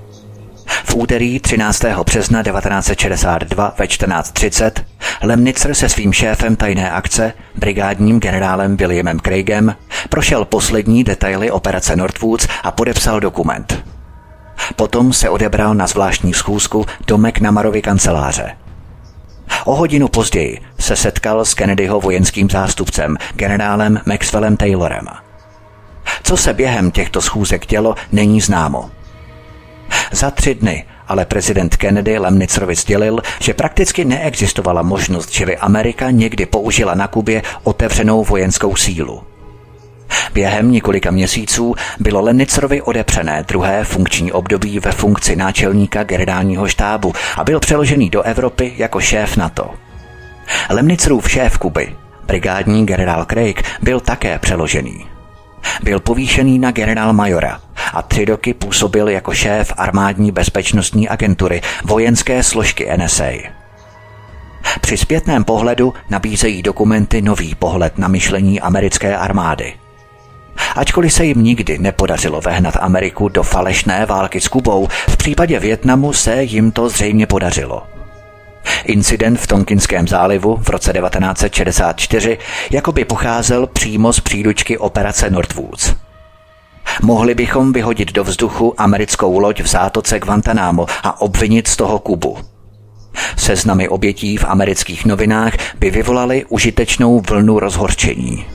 V úterý třináctého března devatenáct set šedesát dva ve čtrnáct třicet Lemnitzer se svým šéfem tajné akce, brigádním generálem Williamem Craigem, prošel poslední detaily operace Northwoods a podepsal dokument. Potom se odebral na zvláštní schůzku do McNamarovy kanceláře. O hodinu později se setkal s Kennedyho vojenským zástupcem, generálem Maxwellem Taylorem. Co se během těchto schůzek dělo, není známo. Za tři dny ale prezident Kennedy Lemnitzerovi sdělil, že prakticky neexistovala možnost, že by Amerika někdy použila na Kubě otevřenou vojenskou sílu. Během několika měsíců bylo Lemnitzerovi odepřené druhé funkční období ve funkci náčelníka generálního štábu a byl přeložený do Evropy jako šéf NATO. Lemnitzerův šéf Kuby, brigádní generál Craig, byl také přeložený. Byl povýšený na generálmajora a tři roky působil jako šéf armádní bezpečnostní agentury vojenské složky N S A. Při zpětném pohledu nabízejí dokumenty nový pohled na myšlení americké armády. Ačkoliv se jim nikdy nepodařilo vehnat Ameriku do falešné války s Kubou, v případě Vietnamu se jim to zřejmě podařilo. Incident v Tonkinském zálivu v roce devatenáct set šedesát čtyři jakoby pocházel přímo z příručky operace Northwoods. Mohli bychom vyhodit do vzduchu americkou loď v zátoce Guantánamo a obvinit z toho Kubu. Seznamy obětí v amerických novinách by vyvolaly užitečnou vlnu rozhorčení.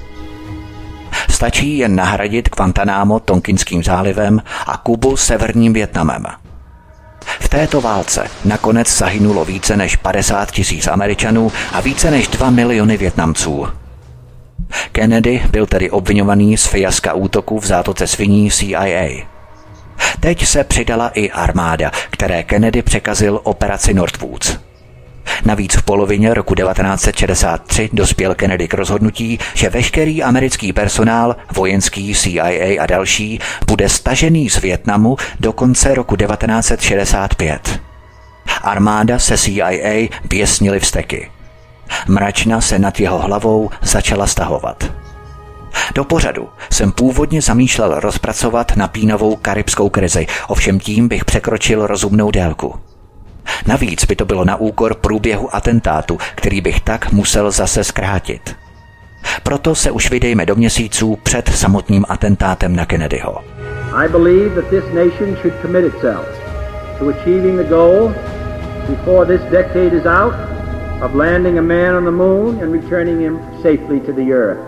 Stačí jen nahradit Guantánamo Tonkinským zálivem a Kubu severním Vietnamem. V této válce nakonec zahynulo více než padesát tisíc Američanů a více než dva miliony Vietnamců. Kennedy byl tedy obviňovaný z fiaska útoku v zátoce sviní C I A. Teď se přidala i armáda, které Kennedy překazil operaci Northwoods. Navíc v polovině roku devatenáct set šedesát tři dospěl Kennedy k rozhodnutí, že veškerý americký personál, vojenský, C I A a další, bude stažený z Vietnamu do konce roku devatenáct set šedesát pět. Armáda se C I A běsnily vzteky. Mračna se nad jeho hlavou začala stahovat. Do pořadu jsem původně zamýšlel rozpracovat napínavou karibskou krizi, ovšem tím bych překročil rozumnou délku. Navíc by to bylo na úkor průběhu atentátu, který bych tak musel zase zkrátit. Proto se už vydejme do měsíců před samotným atentátem na Kennedyho. I believe that this nation should commit itself to achieving the goal before this decade is out of landing a man on the moon and returning him safely to the earth.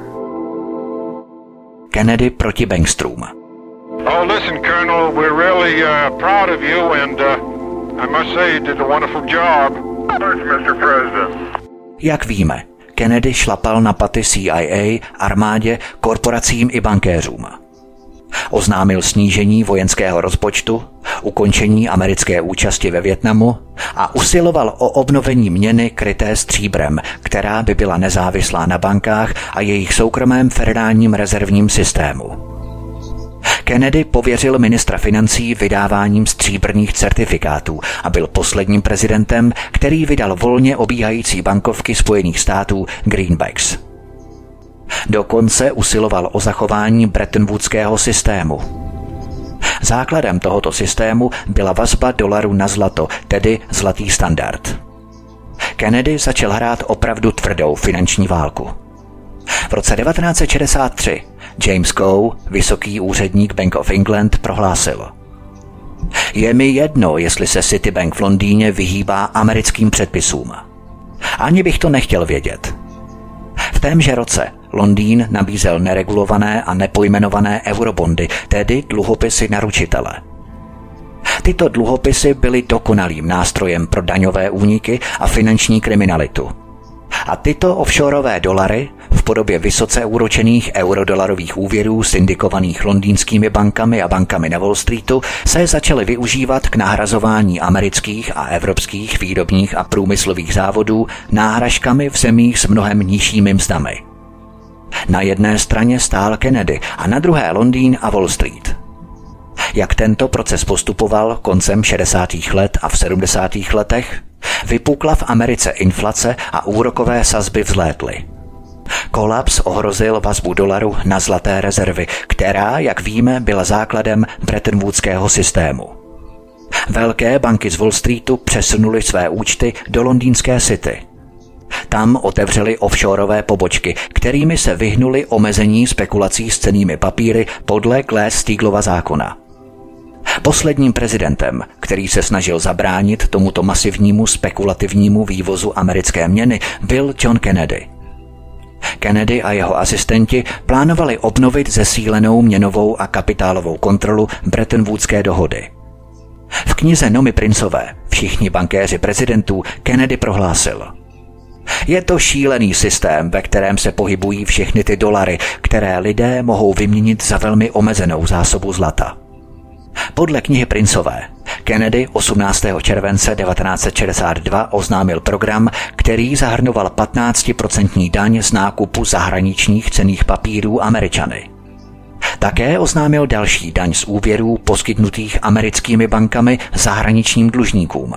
Kennedy proti Bengström. Oh, listen, Colonel, we're really uh, proud of you, and uh, I must say you did a wonderful job. Thanks, mister President. Jak víme, Kennedy šlapal na paty C I A, armádě, korporacím i bankéřům. Oznámil snížení vojenského rozpočtu, ukončení americké účasti ve Vietnamu a usiloval o obnovení měny kryté stříbrem, která by byla nezávislá na bankách a jejich soukromém federálním rezervním systému. Kennedy pověřil ministra financí vydáváním stříbrných certifikátů a byl posledním prezidentem, který vydal volně obíhající bankovky Spojených států greenbacks. Dokonce usiloval o zachování Bretton-Woodského systému. Základem tohoto systému byla vazba dolaru na zlato, tedy zlatý standard. Kennedy začal hrát opravdu tvrdou finanční válku. V roce devatenáct set šedesát tři James Coe, vysoký úředník Bank of England, prohlásil: Je mi jedno, jestli se Citibank v Londýně vyhýbá americkým předpisům. Ani bych to nechtěl vědět. V témže roce Londýn nabízel neregulované a nepojmenované eurobondy, tedy dluhopisy na ručitele. Tyto dluhopisy byly dokonalým nástrojem pro daňové úniky a finanční kriminalitu. A tyto offshoreové dolary v podobě vysoce úročených eurodolarových úvěrů syndikovaných londýnskými bankami a bankami na Wall Streetu se začaly využívat k nahrazování amerických a evropských výrobních a průmyslových závodů náhražkami v zemích s mnohem nižšími mzdami. Na jedné straně stál Kennedy a na druhé Londýn a Wall Street. Jak tento proces postupoval koncem šedesátých let a v sedmdesátých letech, vypukla v Americe inflace a úrokové sazby vzlétly. Kolaps ohrozil vazbu dolaru na zlaté rezervy, která, jak víme, byla základem Bretton-Woodského systému. Velké banky z Wall Streetu přesunuly své účty do londýnské City. Tam otevřeli offshoreové pobočky, kterými se vyhnuli omezení spekulací s cennými papíry podle Glass-Steagallova zákona. Posledním prezidentem, který se snažil zabránit tomuto masivnímu spekulativnímu vývozu americké měny, byl John Kennedy. Kennedy a jeho asistenti plánovali obnovit zesílenou měnovou a kapitálovou kontrolu Bretton-Woodské dohody. V knize Nomy Princové, Všichni bankéři prezidentů, Kennedy prohlásil: Je to šílený systém, ve kterém se pohybují všechny ty dolary, které lidé mohou vyměnit za velmi omezenou zásobu zlata. Podle knihy Princové Kennedy osmnáctého července devatenáct set šedesát dva oznámil program, který zahrnoval patnáctiprocentní daň z nákupu zahraničních cenných papírů Američany. Také oznámil další daň z úvěrů poskytnutých americkými bankami zahraničním dlužníkům.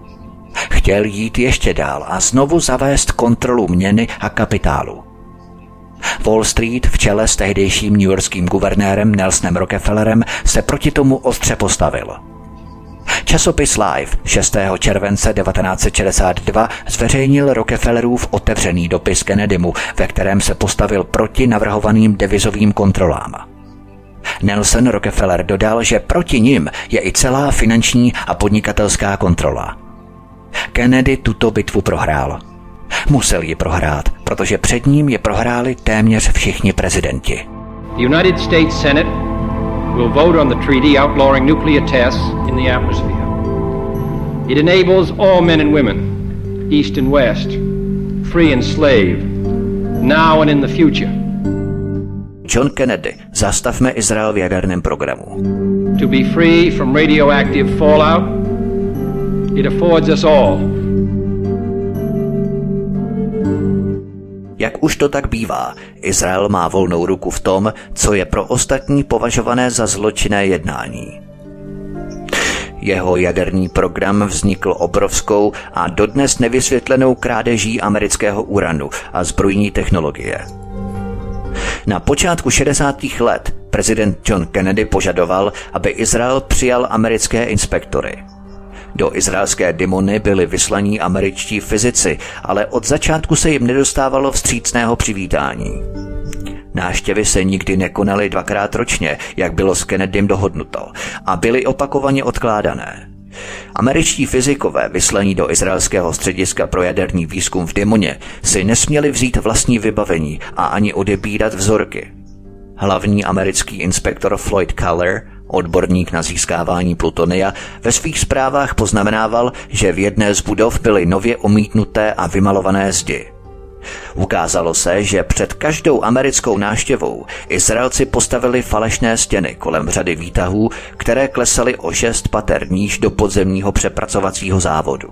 Chtěl jít ještě dál a znovu zavést kontrolu měny a kapitálu. Wall Street v čele s tehdejším newyorským guvernérem Nelsonem Rockefellerem se proti tomu ostře postavil. Časopis Life šestého července devatenáct set šedesát dva zveřejnil Rockefellerův otevřený dopis Kennedymu, ve kterém se postavil proti navrhovaným devizovým kontrolám. Nelson Rockefeller dodal, že proti nim je i celá finanční a podnikatelská kontrola. Kennedy tuto bitvu prohrál. Musel ji prohrát, protože před ním je prohráli téměř všichni prezidenti. The United States Senate will vote on the treaty outlawing nuclear tests in the atmosphere. It enables all men and women, east and west, free and slave, now and in the future. John Kennedy, zastavme Izrael v jaderném programu. To be free from radioactive fallout, it affords us all. Jak už to tak bývá, Izrael má volnou ruku v tom, co je pro ostatní považované za zločinné jednání. Jeho jaderný program vznikl obrovskou a dodnes nevysvětlenou krádeží amerického uranu a zbrojní technologie. Na počátku šedesátých let prezident John Kennedy požadoval, aby Izrael přijal americké inspektory. Do izraelské Dimony byli vyslaní američtí fyzici, ale od začátku se jim nedostávalo vstřícného přivítání. Návštěvy se nikdy nekonaly dvakrát ročně, jak bylo s Kennedym dohodnuto, a byly opakovaně odkládané. Američtí fyzikové vyslaní do izraelského střediska pro jaderný výzkum v Dimoně si nesměli vzít vlastní vybavení a ani odebírat vzorky. Hlavní americký inspektor Floyd Kaller, odborník na získávání plutonia, ve svých zprávách poznamenával, že v jedné z budov byly nově omítnuté a vymalované zdi. Ukázalo se, že před každou americkou návštěvou Izraelci postavili falešné stěny kolem řady výtahů, které klesaly o šest pater níž do podzemního přepracovacího závodu.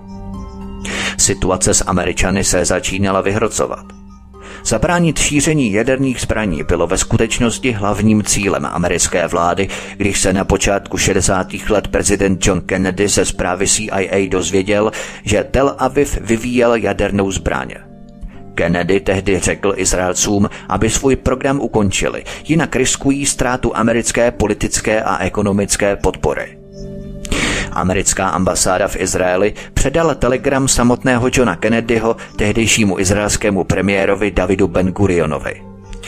Situace s Američany se začínala vyhrocovat. Zabránit šíření jaderných zbraní bylo ve skutečnosti hlavním cílem americké vlády, když se na počátku šedesátých let prezident John Kennedy ze zprávy C I A dozvěděl, že Tel Aviv vyvíjel jadernou zbraň. Kennedy tehdy řekl Izraelcům, aby svůj program ukončili, jinak riskují ztrátu americké politické a ekonomické podpory. Americká ambasáda v Izraeli předala telegram samotného Johna Kennedyho tehdejšímu izraelskému premiérovi Davidu Ben-Gurionovi.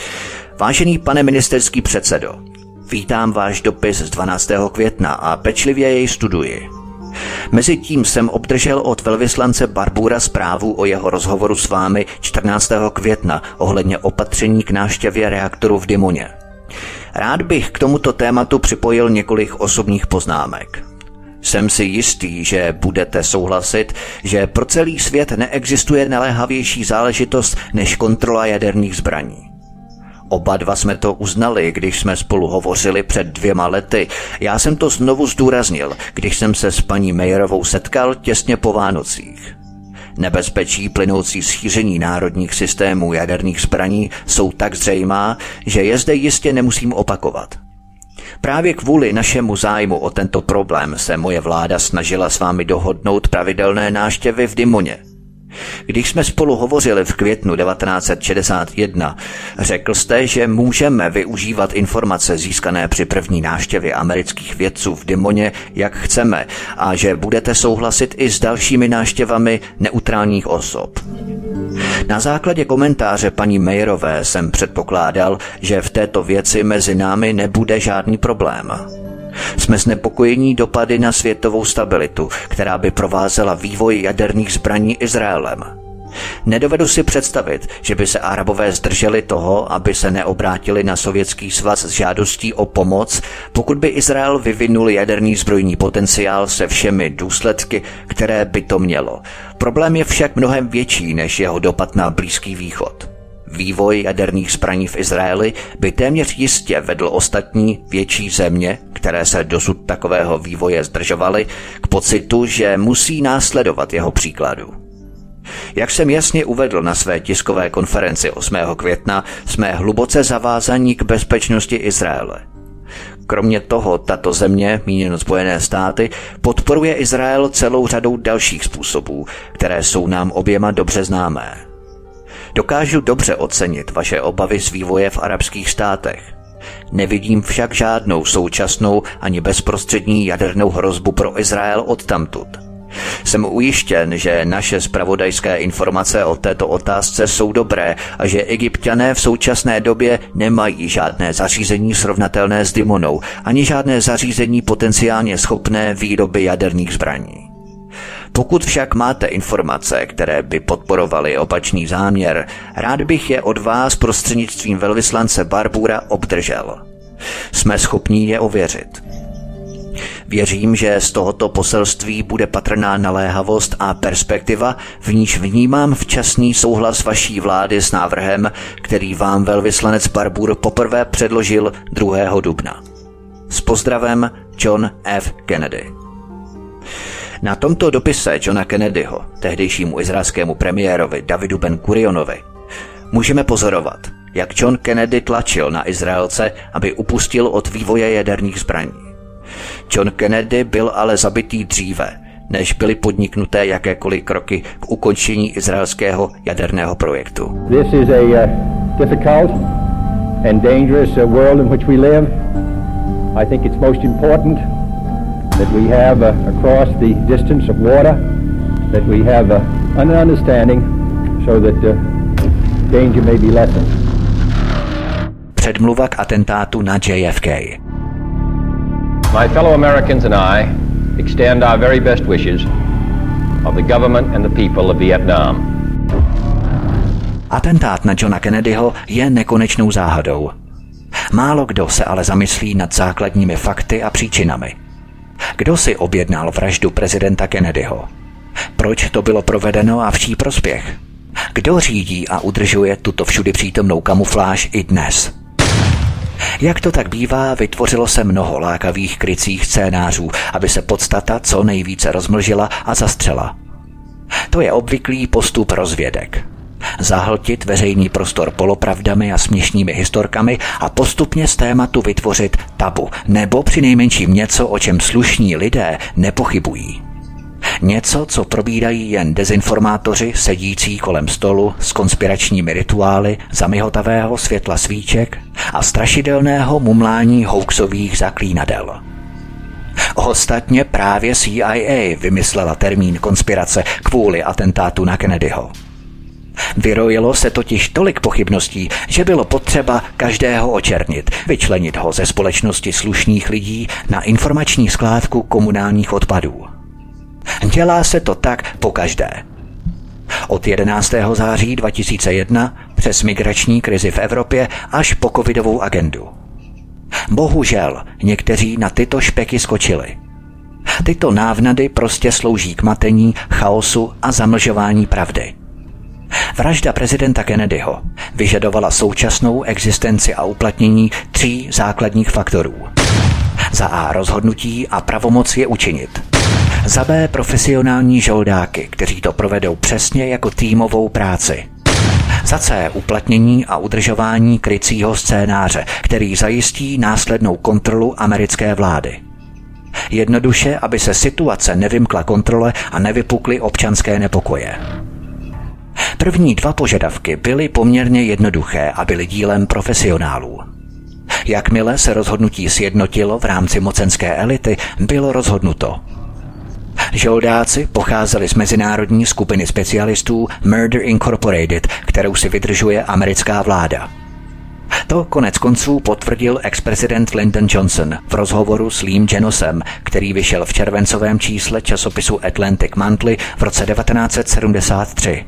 Vážený pane ministerský předsedo, vítám váš dopis z dvanáctého května a pečlivě jej studuji. Mezitím jsem obdržel od velvyslance Barbura zprávu o jeho rozhovoru s vámi čtrnáctého května ohledně opatření k návštěvě reaktoru v Dimoně. Rád bych k tomuto tématu připojil několik osobních poznámek. Jsem si jistý, že budete souhlasit, že pro celý svět neexistuje naléhavější záležitost než kontrola jaderných zbraní. Oba dva jsme to uznali, když jsme spolu hovořili před dvěma lety. Já jsem to znovu zdůraznil, když jsem se s paní Mayerovou setkal těsně po Vánocích. Nebezpečí plynoucí z šíření národních systémů jaderných zbraní jsou tak zřejmá, že je zde jistě nemusím opakovat. Právě kvůli našemu zájmu o tento problém se moje vláda snažila s vámi dohodnout pravidelné návštěvy v Dimoně. Když jsme spolu hovořili v květnu devatenáct set šedesát jedna, řekl jste, že můžeme využívat informace získané při první návštěvě amerických vědců v Dimoně, jak chceme, a že budete souhlasit i s dalšími návštěvami neutrálních osob. Na základě komentáře paní Mayerové jsem předpokládal, že v této věci mezi námi nebude žádný problém. Jsme znepokojení dopady na světovou stabilitu, která by provázela vývoj jaderných zbraní Izraelem. Nedovedu si představit, že by se Arabové zdrželi toho, aby se neobrátili na Sovětský svaz s žádostí o pomoc, pokud by Izrael vyvinul jaderný zbrojní potenciál se všemi důsledky, které by to mělo. Problém je však mnohem větší než jeho dopad na Blízký východ. Vývoj jaderných zbraní v Izraeli by téměř jistě vedl ostatní větší země, které se dosud takového vývoje zdržovaly, k pocitu, že musí následovat jeho příkladu. Jak jsem jasně uvedl na své tiskové konferenci osmého května, jsme hluboce zavázaní k bezpečnosti Izraele. Kromě toho tato země, míněno Spojené státy, podporuje Izrael celou řadou dalších způsobů, které jsou nám oběma dobře známé. Dokážu dobře ocenit vaše obavy z vývoje v arabských státech. Nevidím však žádnou současnou ani bezprostřední jadernou hrozbu pro Izrael odtamtud. Jsem ujištěn, že naše zpravodajské informace o této otázce jsou dobré a že Egypťané v současné době nemají žádné zařízení srovnatelné s Dimonou, ani žádné zařízení potenciálně schopné výroby jaderných zbraní. Pokud však máte informace, které by podporovaly opačný záměr, rád bych je od vás prostřednictvím velvyslance Barbura obdržel. Jsme schopni je ověřit. Věřím, že z tohoto poselství bude patrná naléhavost a perspektiva, v níž vnímám včasný souhlas vaší vlády s návrhem, který vám velvyslanec Barbur poprvé předložil druhého dubna. S pozdravem John F. Kennedy. Na tomto dopise Johna Kennedyho, tehdejšímu izraelskému premiérovi Davidu Ben-Gurionovi, můžeme pozorovat, jak John Kennedy tlačil na Izraelce, aby upustil od vývoje jaderných zbraní. John Kennedy byl ale zabitý dříve, než byly podniknuté jakékoliv kroky k ukončení izraelského jaderného projektu. This is a uh, difficult and dangerous uh, world in which we live. I think it's most important that we have uh, across the distance of water, that we have uh, an understanding so that uh, danger may be lessened. předmluva k atentátu na J F K. My fellow Americans and I extend our very best wishes of the government and the people of Vietnam. Atentát na Johna Kennedyho je nekonečnou záhadou. Málo kdo se ale zamyslí nad základními fakty a příčinami. Kdo si objednal vraždu prezidenta Kennedyho? Proč to bylo provedeno a v čí prospěch? Kdo řídí a udržuje tuto všudy přítomnou kamufláž i dnes? Jak to tak bývá, vytvořilo se mnoho lákavých krycích scénářů, aby se podstata co nejvíce rozmlžila a zastřela. To je obvyklý postup rozvědek. Zahltit veřejný prostor polopravdami a směšnými historkami a postupně z tématu vytvořit tabu, nebo přinejmenším něco, o čem slušní lidé nepochybují. Něco, co probírají jen dezinformátoři sedící kolem stolu s konspiračními rituály za mihotavého světla svíček a strašidelného mumlání hoaxových zaklínadel. Ostatně právě C I A vymyslela termín konspirace kvůli atentátu na Kennedyho. Vyrojilo se totiž tolik pochybností, že bylo potřeba každého očernit, vyčlenit ho ze společnosti slušných lidí na informační skládku komunálních odpadů. Dělá se to tak pokaždé. Od jedenáctého září dva tisíce jedna přes migrační krizi v Evropě až po covidovou agendu. Bohužel někteří na tyto špeky skočili. Tyto návnady prostě slouží k matení, chaosu a zamlžování pravdy. Vražda prezidenta Kennedyho vyžadovala současnou existenci a uplatnění tří základních faktorů. Za A rozhodnutí a pravomoc je učinit. Za B profesionální žoldáky, kteří to provedou přesně jako týmovou práci. Za C uplatnění a udržování krycího scénáře, který zajistí následnou kontrolu americké vlády. Jednoduše, aby se situace nevymkla kontrole a nevypukly občanské nepokoje. První dva požadavky byly poměrně jednoduché a byly dílem profesionálů. Jakmile se rozhodnutí sjednotilo v rámci mocenské elity, bylo rozhodnuto. Žoldáci pocházeli z mezinárodní skupiny specialistů Murder Incorporated, kterou si vydržuje americká vláda. To konec konců potvrdil ex-prezident Lyndon Johnson v rozhovoru s Leem Janosem, který vyšel v červencovém čísle časopisu Atlantic Monthly v roce devatenáct set sedmdesát tři.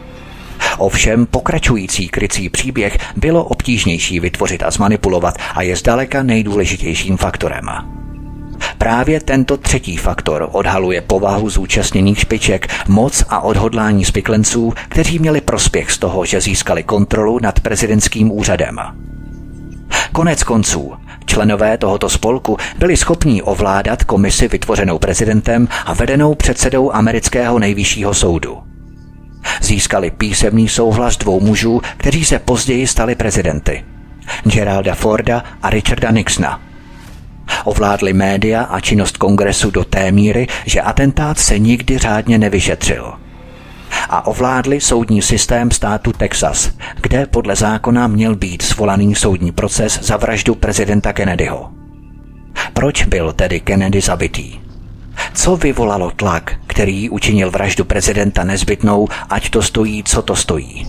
Ovšem pokračující krycí příběh bylo obtížnější vytvořit a zmanipulovat a je zdaleka nejdůležitějším faktorem. Právě tento třetí faktor odhaluje povahu zúčastněných špiček, moc a odhodlání spiklenců, kteří měli prospěch z toho, že získali kontrolu nad prezidentským úřadem. Konec konců, členové tohoto spolku byli schopní ovládat komisi vytvořenou prezidentem a vedenou předsedou amerického nejvyššího soudu. Získali písemný souhlas dvou mužů, kteří se později stali prezidenty. Geralda Forda a Richarda Nixona. Ovládli média a činnost kongresu do té míry, že atentát se nikdy řádně nevyšetřil. A ovládli soudní systém státu Texas, kde podle zákona měl být svolaný soudní proces za vraždu prezidenta Kennedyho. Proč byl tedy Kennedy zabitý? Co vyvolalo tlak, který učinil vraždu prezidenta nezbytnou, ať to stojí, co to stojí?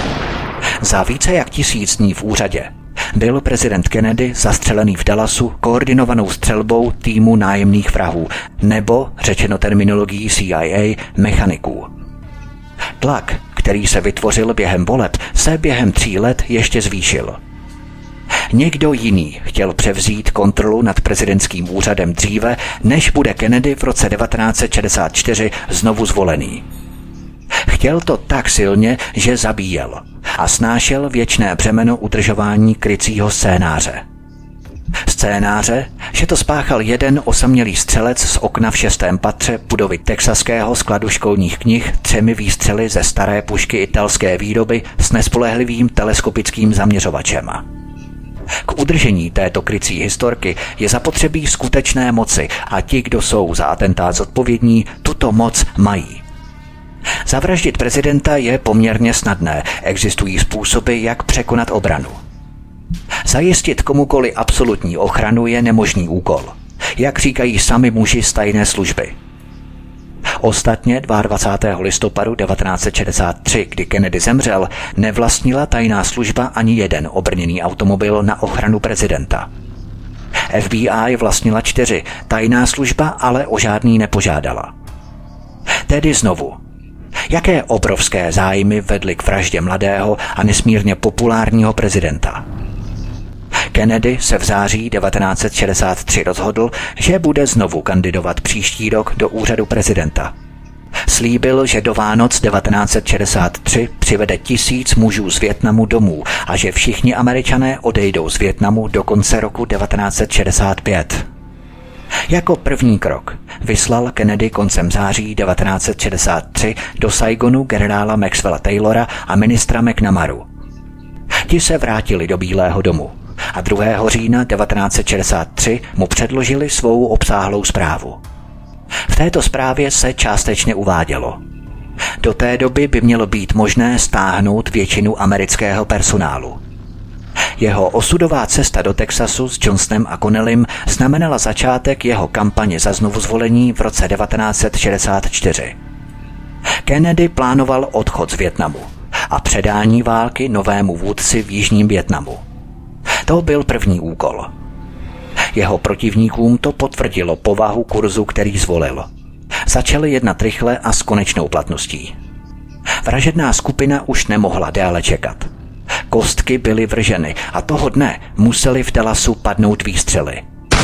Za více jak tisíc dní v úřadě byl prezident Kennedy zastřelený v Dallasu koordinovanou střelbou týmu nájemných vrahů, nebo, řečeno terminologií C I A, mechaniků. Tlak, který se vytvořil během voleb, se během tří let ještě zvýšil. Někdo jiný chtěl převzít kontrolu nad prezidentským úřadem dříve, než bude Kennedy v roce devatenáct set šedesát čtyři znovu zvolený. Chtěl to tak silně, že zabíjel a snášel věčné břemeno udržování krycího scénáře. Scénáře, že to spáchal jeden osamělý střelec z okna v šestém patře budovy texaského skladu školních knih třemi výstřely ze staré pušky italské výroby s nespolehlivým teleskopickým zaměřovačem. K udržení této krycí historky je zapotřebí skutečné moci a ti, kdo jsou za atentát zodpovědní, tuto moc mají. Zavraždit prezidenta je poměrně snadné, existují způsoby, jak překonat obranu. Zajistit komukoli absolutní ochranu je nemožný úkol, jak říkají sami muži z tajné služby. Ostatně dvacátého druhého listopadu devatenáct set šedesát tři, kdy Kennedy zemřel, nevlastnila tajná služba ani jeden obrněný automobil na ochranu prezidenta. F B I vlastnila čtyři, tajná služba ale o žádný nepožádala. Tedy znovu. Jaké obrovské zájmy vedly k vraždě mladého a nesmírně populárního prezidenta? Kennedy se v září devatenáct set šedesát tři rozhodl, že bude znovu kandidovat příští rok do úřadu prezidenta. Slíbil, že do Vánoc devatenáct set šedesát tři přivede tisíc mužů z Vietnamu domů a že všichni Američané odejdou z Vietnamu do konce roku devatenáct set šedesát pět. Jako první krok vyslal Kennedy koncem září devatenáct set šedesát tři do Saigonu generála Maxwella Taylora a ministra McNamaru. Ti se vrátili do Bílého domu a druhého října devatenáct set šedesát tři mu předložili svou obsáhlou zprávu. V této zprávě se částečně uvádělo: do té doby by mělo být možné stáhnout většinu amerického personálu. Jeho osudová cesta do Texasu s Johnsonem a Connellym znamenala začátek jeho kampaně za znovuzvolení v roce devatenáct set šedesát čtyři. Kennedy plánoval odchod z Vietnamu a předání války novému vůdci v jižním Vietnamu. To byl první úkol. Jeho protivníkům to potvrdilo povahu kurzu, který zvolil. Začali jednat rychle a s konečnou platností. Vražedná skupina už nemohla déle čekat. Kostky byly vrženy a toho dne museli v Dallasu padnout výstřely.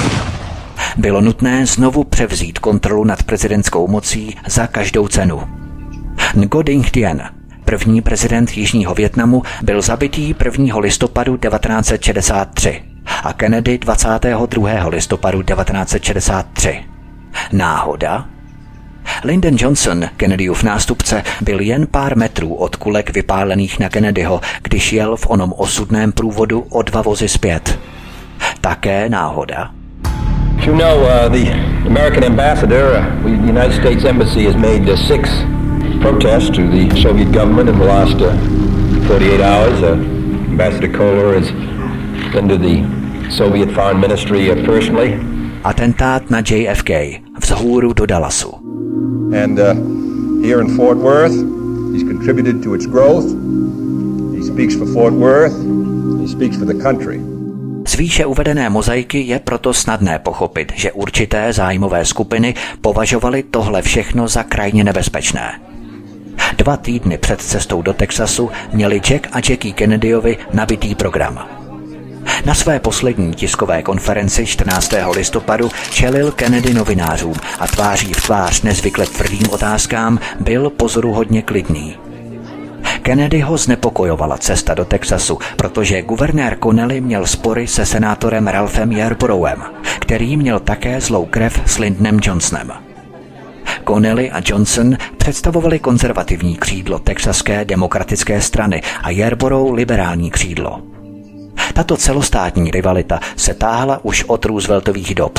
Bylo nutné znovu převzít kontrolu nad prezidentskou mocí za každou cenu. Ngo Dinh Dien, první prezident Jižního Vietnamu, byl zabitý prvního listopadu devatenáct set šedesát tři a Kennedy dvacátého druhého listopadu devatenáct set šedesát tři. Náhoda? Lyndon Johnson, Kennedyův nástupce, byl jen pár metrů od kulek vypálených na Kennedyho, když jel v onom osudném průvodu o dva vozy zpět. Také náhoda? You know, uh, the American ambassador, uh, the United States Embassy has made uh, six protests to the Soviet government in the last uh, forty-eight hours. Uh, Ambassador Kohler has been to the Soviet Foreign Ministry uh, personally. Atentát na J F K vzhůru do Dallasu. And uh, here in Fort Worth, he's contributed to its growth. He speaks for Fort Worth. He speaks for the country. Z výše uvedené mozaiky je proto snadné pochopit, že určité zájmové skupiny považovaly tohle všechno za krajně nebezpečné. Dva týdny před cestou do Texasu měli Jack a Jackie Kennedyovi nabitý program. Na své poslední tiskové konferenci čtrnáctého listopadu čelil Kennedy novinářům a tváří v tvář nezvykle tvrdým otázkám byl pozoruhodně klidný. Kennedyho znepokojovala cesta do Texasu, protože guvernér Connelly měl spory se senátorem Ralphem Yarboroughem, který měl také zlou krev s Lyndonem Johnsonem. Connelly a Johnson představovali konzervativní křídlo texaské demokratické strany a Yarborough liberální křídlo. Tato celostátní rivalita se táhla už od Rooseveltových dob.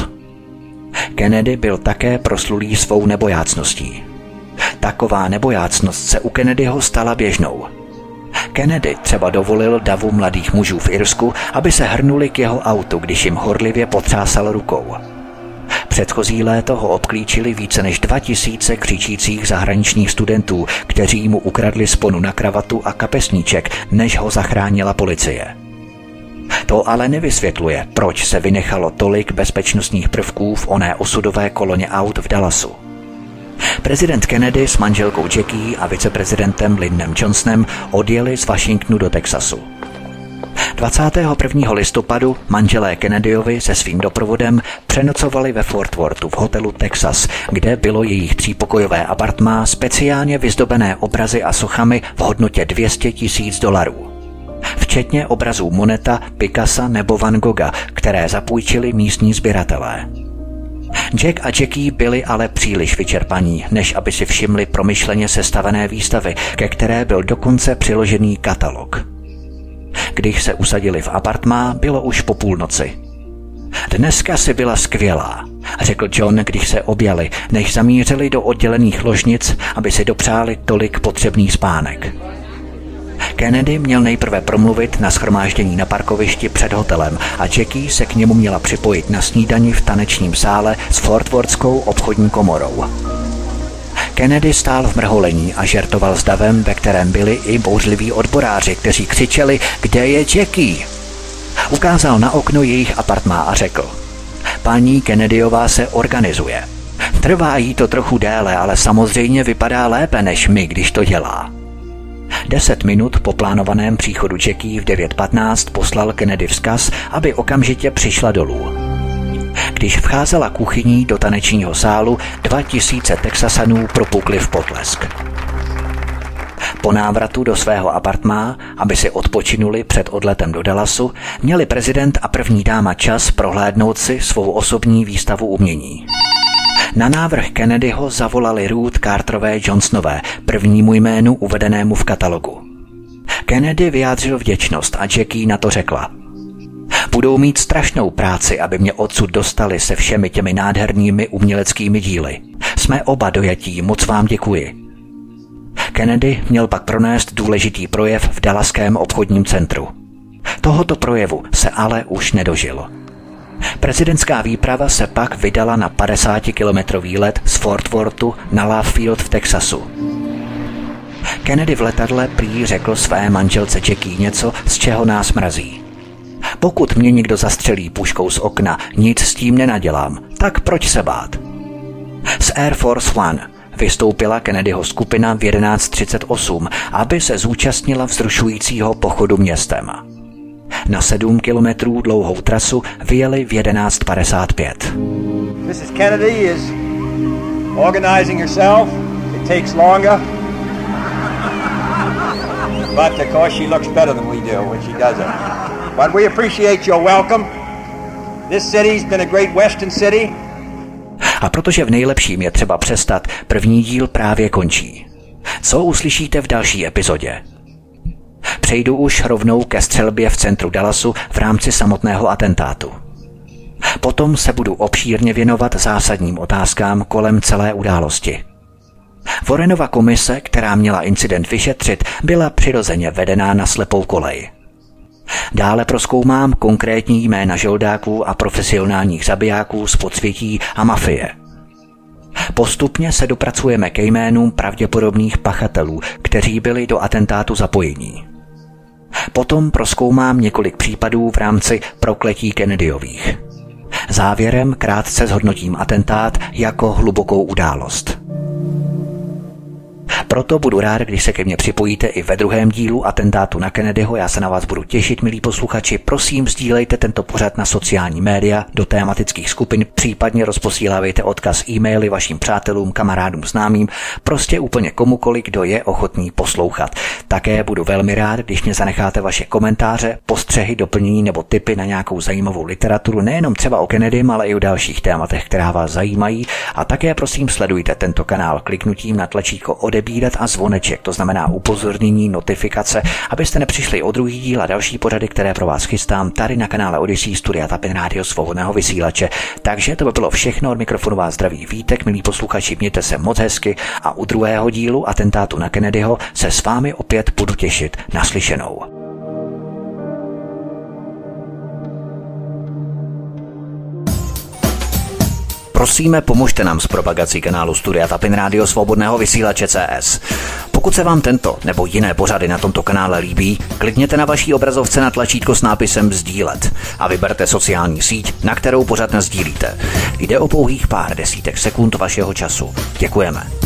Kennedy byl také proslulý svou nebojácností. Taková nebojácnost se u Kennedyho stala běžnou. Kennedy třeba dovolil davu mladých mužů v Irsku, aby se hrnuli k jeho autu, když jim horlivě potřásal rukou. Předchozí léto ho obklíčili více než dva tisíce křičících zahraničních studentů, kteří mu ukradli sponu na kravatu a kapesníček, než ho zachránila policie. To ale nevysvětluje, proč se vynechalo tolik bezpečnostních prvků v oné osudové koloně aut v Dallasu. Prezident Kennedy s manželkou Jackie a viceprezidentem Lyndonem Johnsonem odjeli z Washingtonu do Texasu. dvacátého prvního listopadu manželé Kennedyovi se svým doprovodem přenocovali ve Fort Worthu v hotelu Texas, kde bylo jejich třípokojové apartmá speciálně vyzdobené obrazy a sochami v hodnotě dvě stě tisíc dolarů. Včetně obrazů Moneta, Picassa nebo Van Gogha, které zapůjčili místní sběratelé. Jack a Jackie byli ale příliš vyčerpaní, než aby si všimli promyšleně sestavené výstavy, ke které byl dokonce přiložený katalog. Když se usadili v apartmá, bylo už po půlnoci. Dneska si byla skvělá, řekl John, když se objali, než zamířili do oddělených ložnic, aby si dopřáli tolik potřebný spánek. Kennedy měl nejprve promluvit na shromáždění na parkovišti před hotelem a Jackie se k němu měla připojit na snídani v tanečním sále s Fort Worthskou obchodní komorou. Kennedy stál v mrholení a žertoval s davem, ve kterém byli i bouřliví odboráři, kteří křičeli, kde je Jackie? Ukázal na okno jejich apartmá a řekl, paní Kennedyová se organizuje. Trvá jí to trochu déle, ale samozřejmě vypadá lépe než my, když to dělá. Deset minut po plánovaném příchodu Jackie v devět patnáct poslal Kennedy vzkaz, aby okamžitě přišla dolů. Když vcházela kuchyní do tanečního sálu, dva tisíce Texasanů propukli v potlesk. Po návratu do svého apartmá, aby si odpočinuli před odletem do Dallasu, měli prezident a první dáma čas prohlédnout si svou osobní výstavu umění. Na návrh Kennedyho zavolali Ruth Carterové Johnsonové, prvnímu jménu uvedenému v katalogu. Kennedy vyjádřil vděčnost a Jackie na to řekla: budou mít strašnou práci, aby mě odsud dostali se všemi těmi nádhernými uměleckými díly. Jsme oba dojatí, moc vám děkuji. Kennedy měl pak pronést důležitý projev v Dallaském obchodním centru. Tohoto projevu se ale už nedožilo. Prezidentská výprava se pak vydala na padesátikilometrový let z Fort Worthu na Love Field v Texasu. Kennedy v letadle prý řekl své manželce Jackie něco, z čeho nás mrazí. Pokud mě někdo zastřelí puškou z okna, nic s tím nenadělám, tak proč se bát? Z Air Force One vystoupila Kennedyho skupina v jedenáct třicet osm, aby se zúčastnila vzrušujícího pochodu městem. Na sedm kilometrů dlouhou trasu vyjeli v jedenáct padesát pět. Missus Kennedy is organizing herself. It takes longer. But of course she looks better than we do when she does it. But we appreciate your welcome. This city's been a great western city. A protože v nejlepším je třeba přestat, první díl právě končí. Co uslyšíte v další epizodě? Přejdu už rovnou ke střelbě v centru Dallasu v rámci samotného atentátu. Potom se budu obšírně věnovat zásadním otázkám kolem celé události. Warrenova komise, která měla incident vyšetřit, byla přirozeně vedená na slepou kolej. Dále prozkoumám konkrétní jména žoldáků a profesionálních zabijáků z podsvětí a mafie. Postupně se dopracujeme ke jménům pravděpodobných pachatelů, kteří byli do atentátu zapojení. Potom prozkoumám několik případů v rámci prokletí Kennedyových. Závěrem krátce zhodnotím atentát jako hlubokou událost. Proto budu rád, když se ke mně připojíte i ve druhém dílu atentátu na Kennedyho. Já se na vás budu těšit, milí posluchači. Prosím, sdílejte tento pořad na sociální média, do tematických skupin, případně rozposílávejte odkaz e-maily vašim přátelům, kamarádům, známým, prostě úplně komukoli, kdo je ochotný poslouchat. Také budu velmi rád, když mě zanecháte vaše komentáře, postřehy, doplnění nebo tipy na nějakou zajímavou literaturu, nejenom třeba o Kennedym, ale i o dalších tématech, která vás zajímají. A také prosím sledujte tento kanál kliknutím na tlačítko odebírat a zvoneček, to znamená upozornění, notifikace, abyste nepřišli o druhý díl a další pořady, které pro vás chystám tady na kanále Odyssey Studia Tapin Rádio Svobodného vysílače. Takže to by bylo všechno, od mikrofonu vás zdraví Vítek, milí posluchači, mějte se moc hezky a u druhého dílu atentátu na Kennedyho se s vámi opět budu těšit. Naslyšenou. Prosíme, pomožte nám s propagací kanálu Studia Tapin Rádio Svobodného vysílače C S. Pokud se vám tento nebo jiné pořady na tomto kanále líbí, klikněte na vaší obrazovce na tlačítko s nápisem sdílet a vyberte sociální síť, na kterou pořad nasdílíte. Jde o pouhých pár desítek sekund vašeho času. Děkujeme.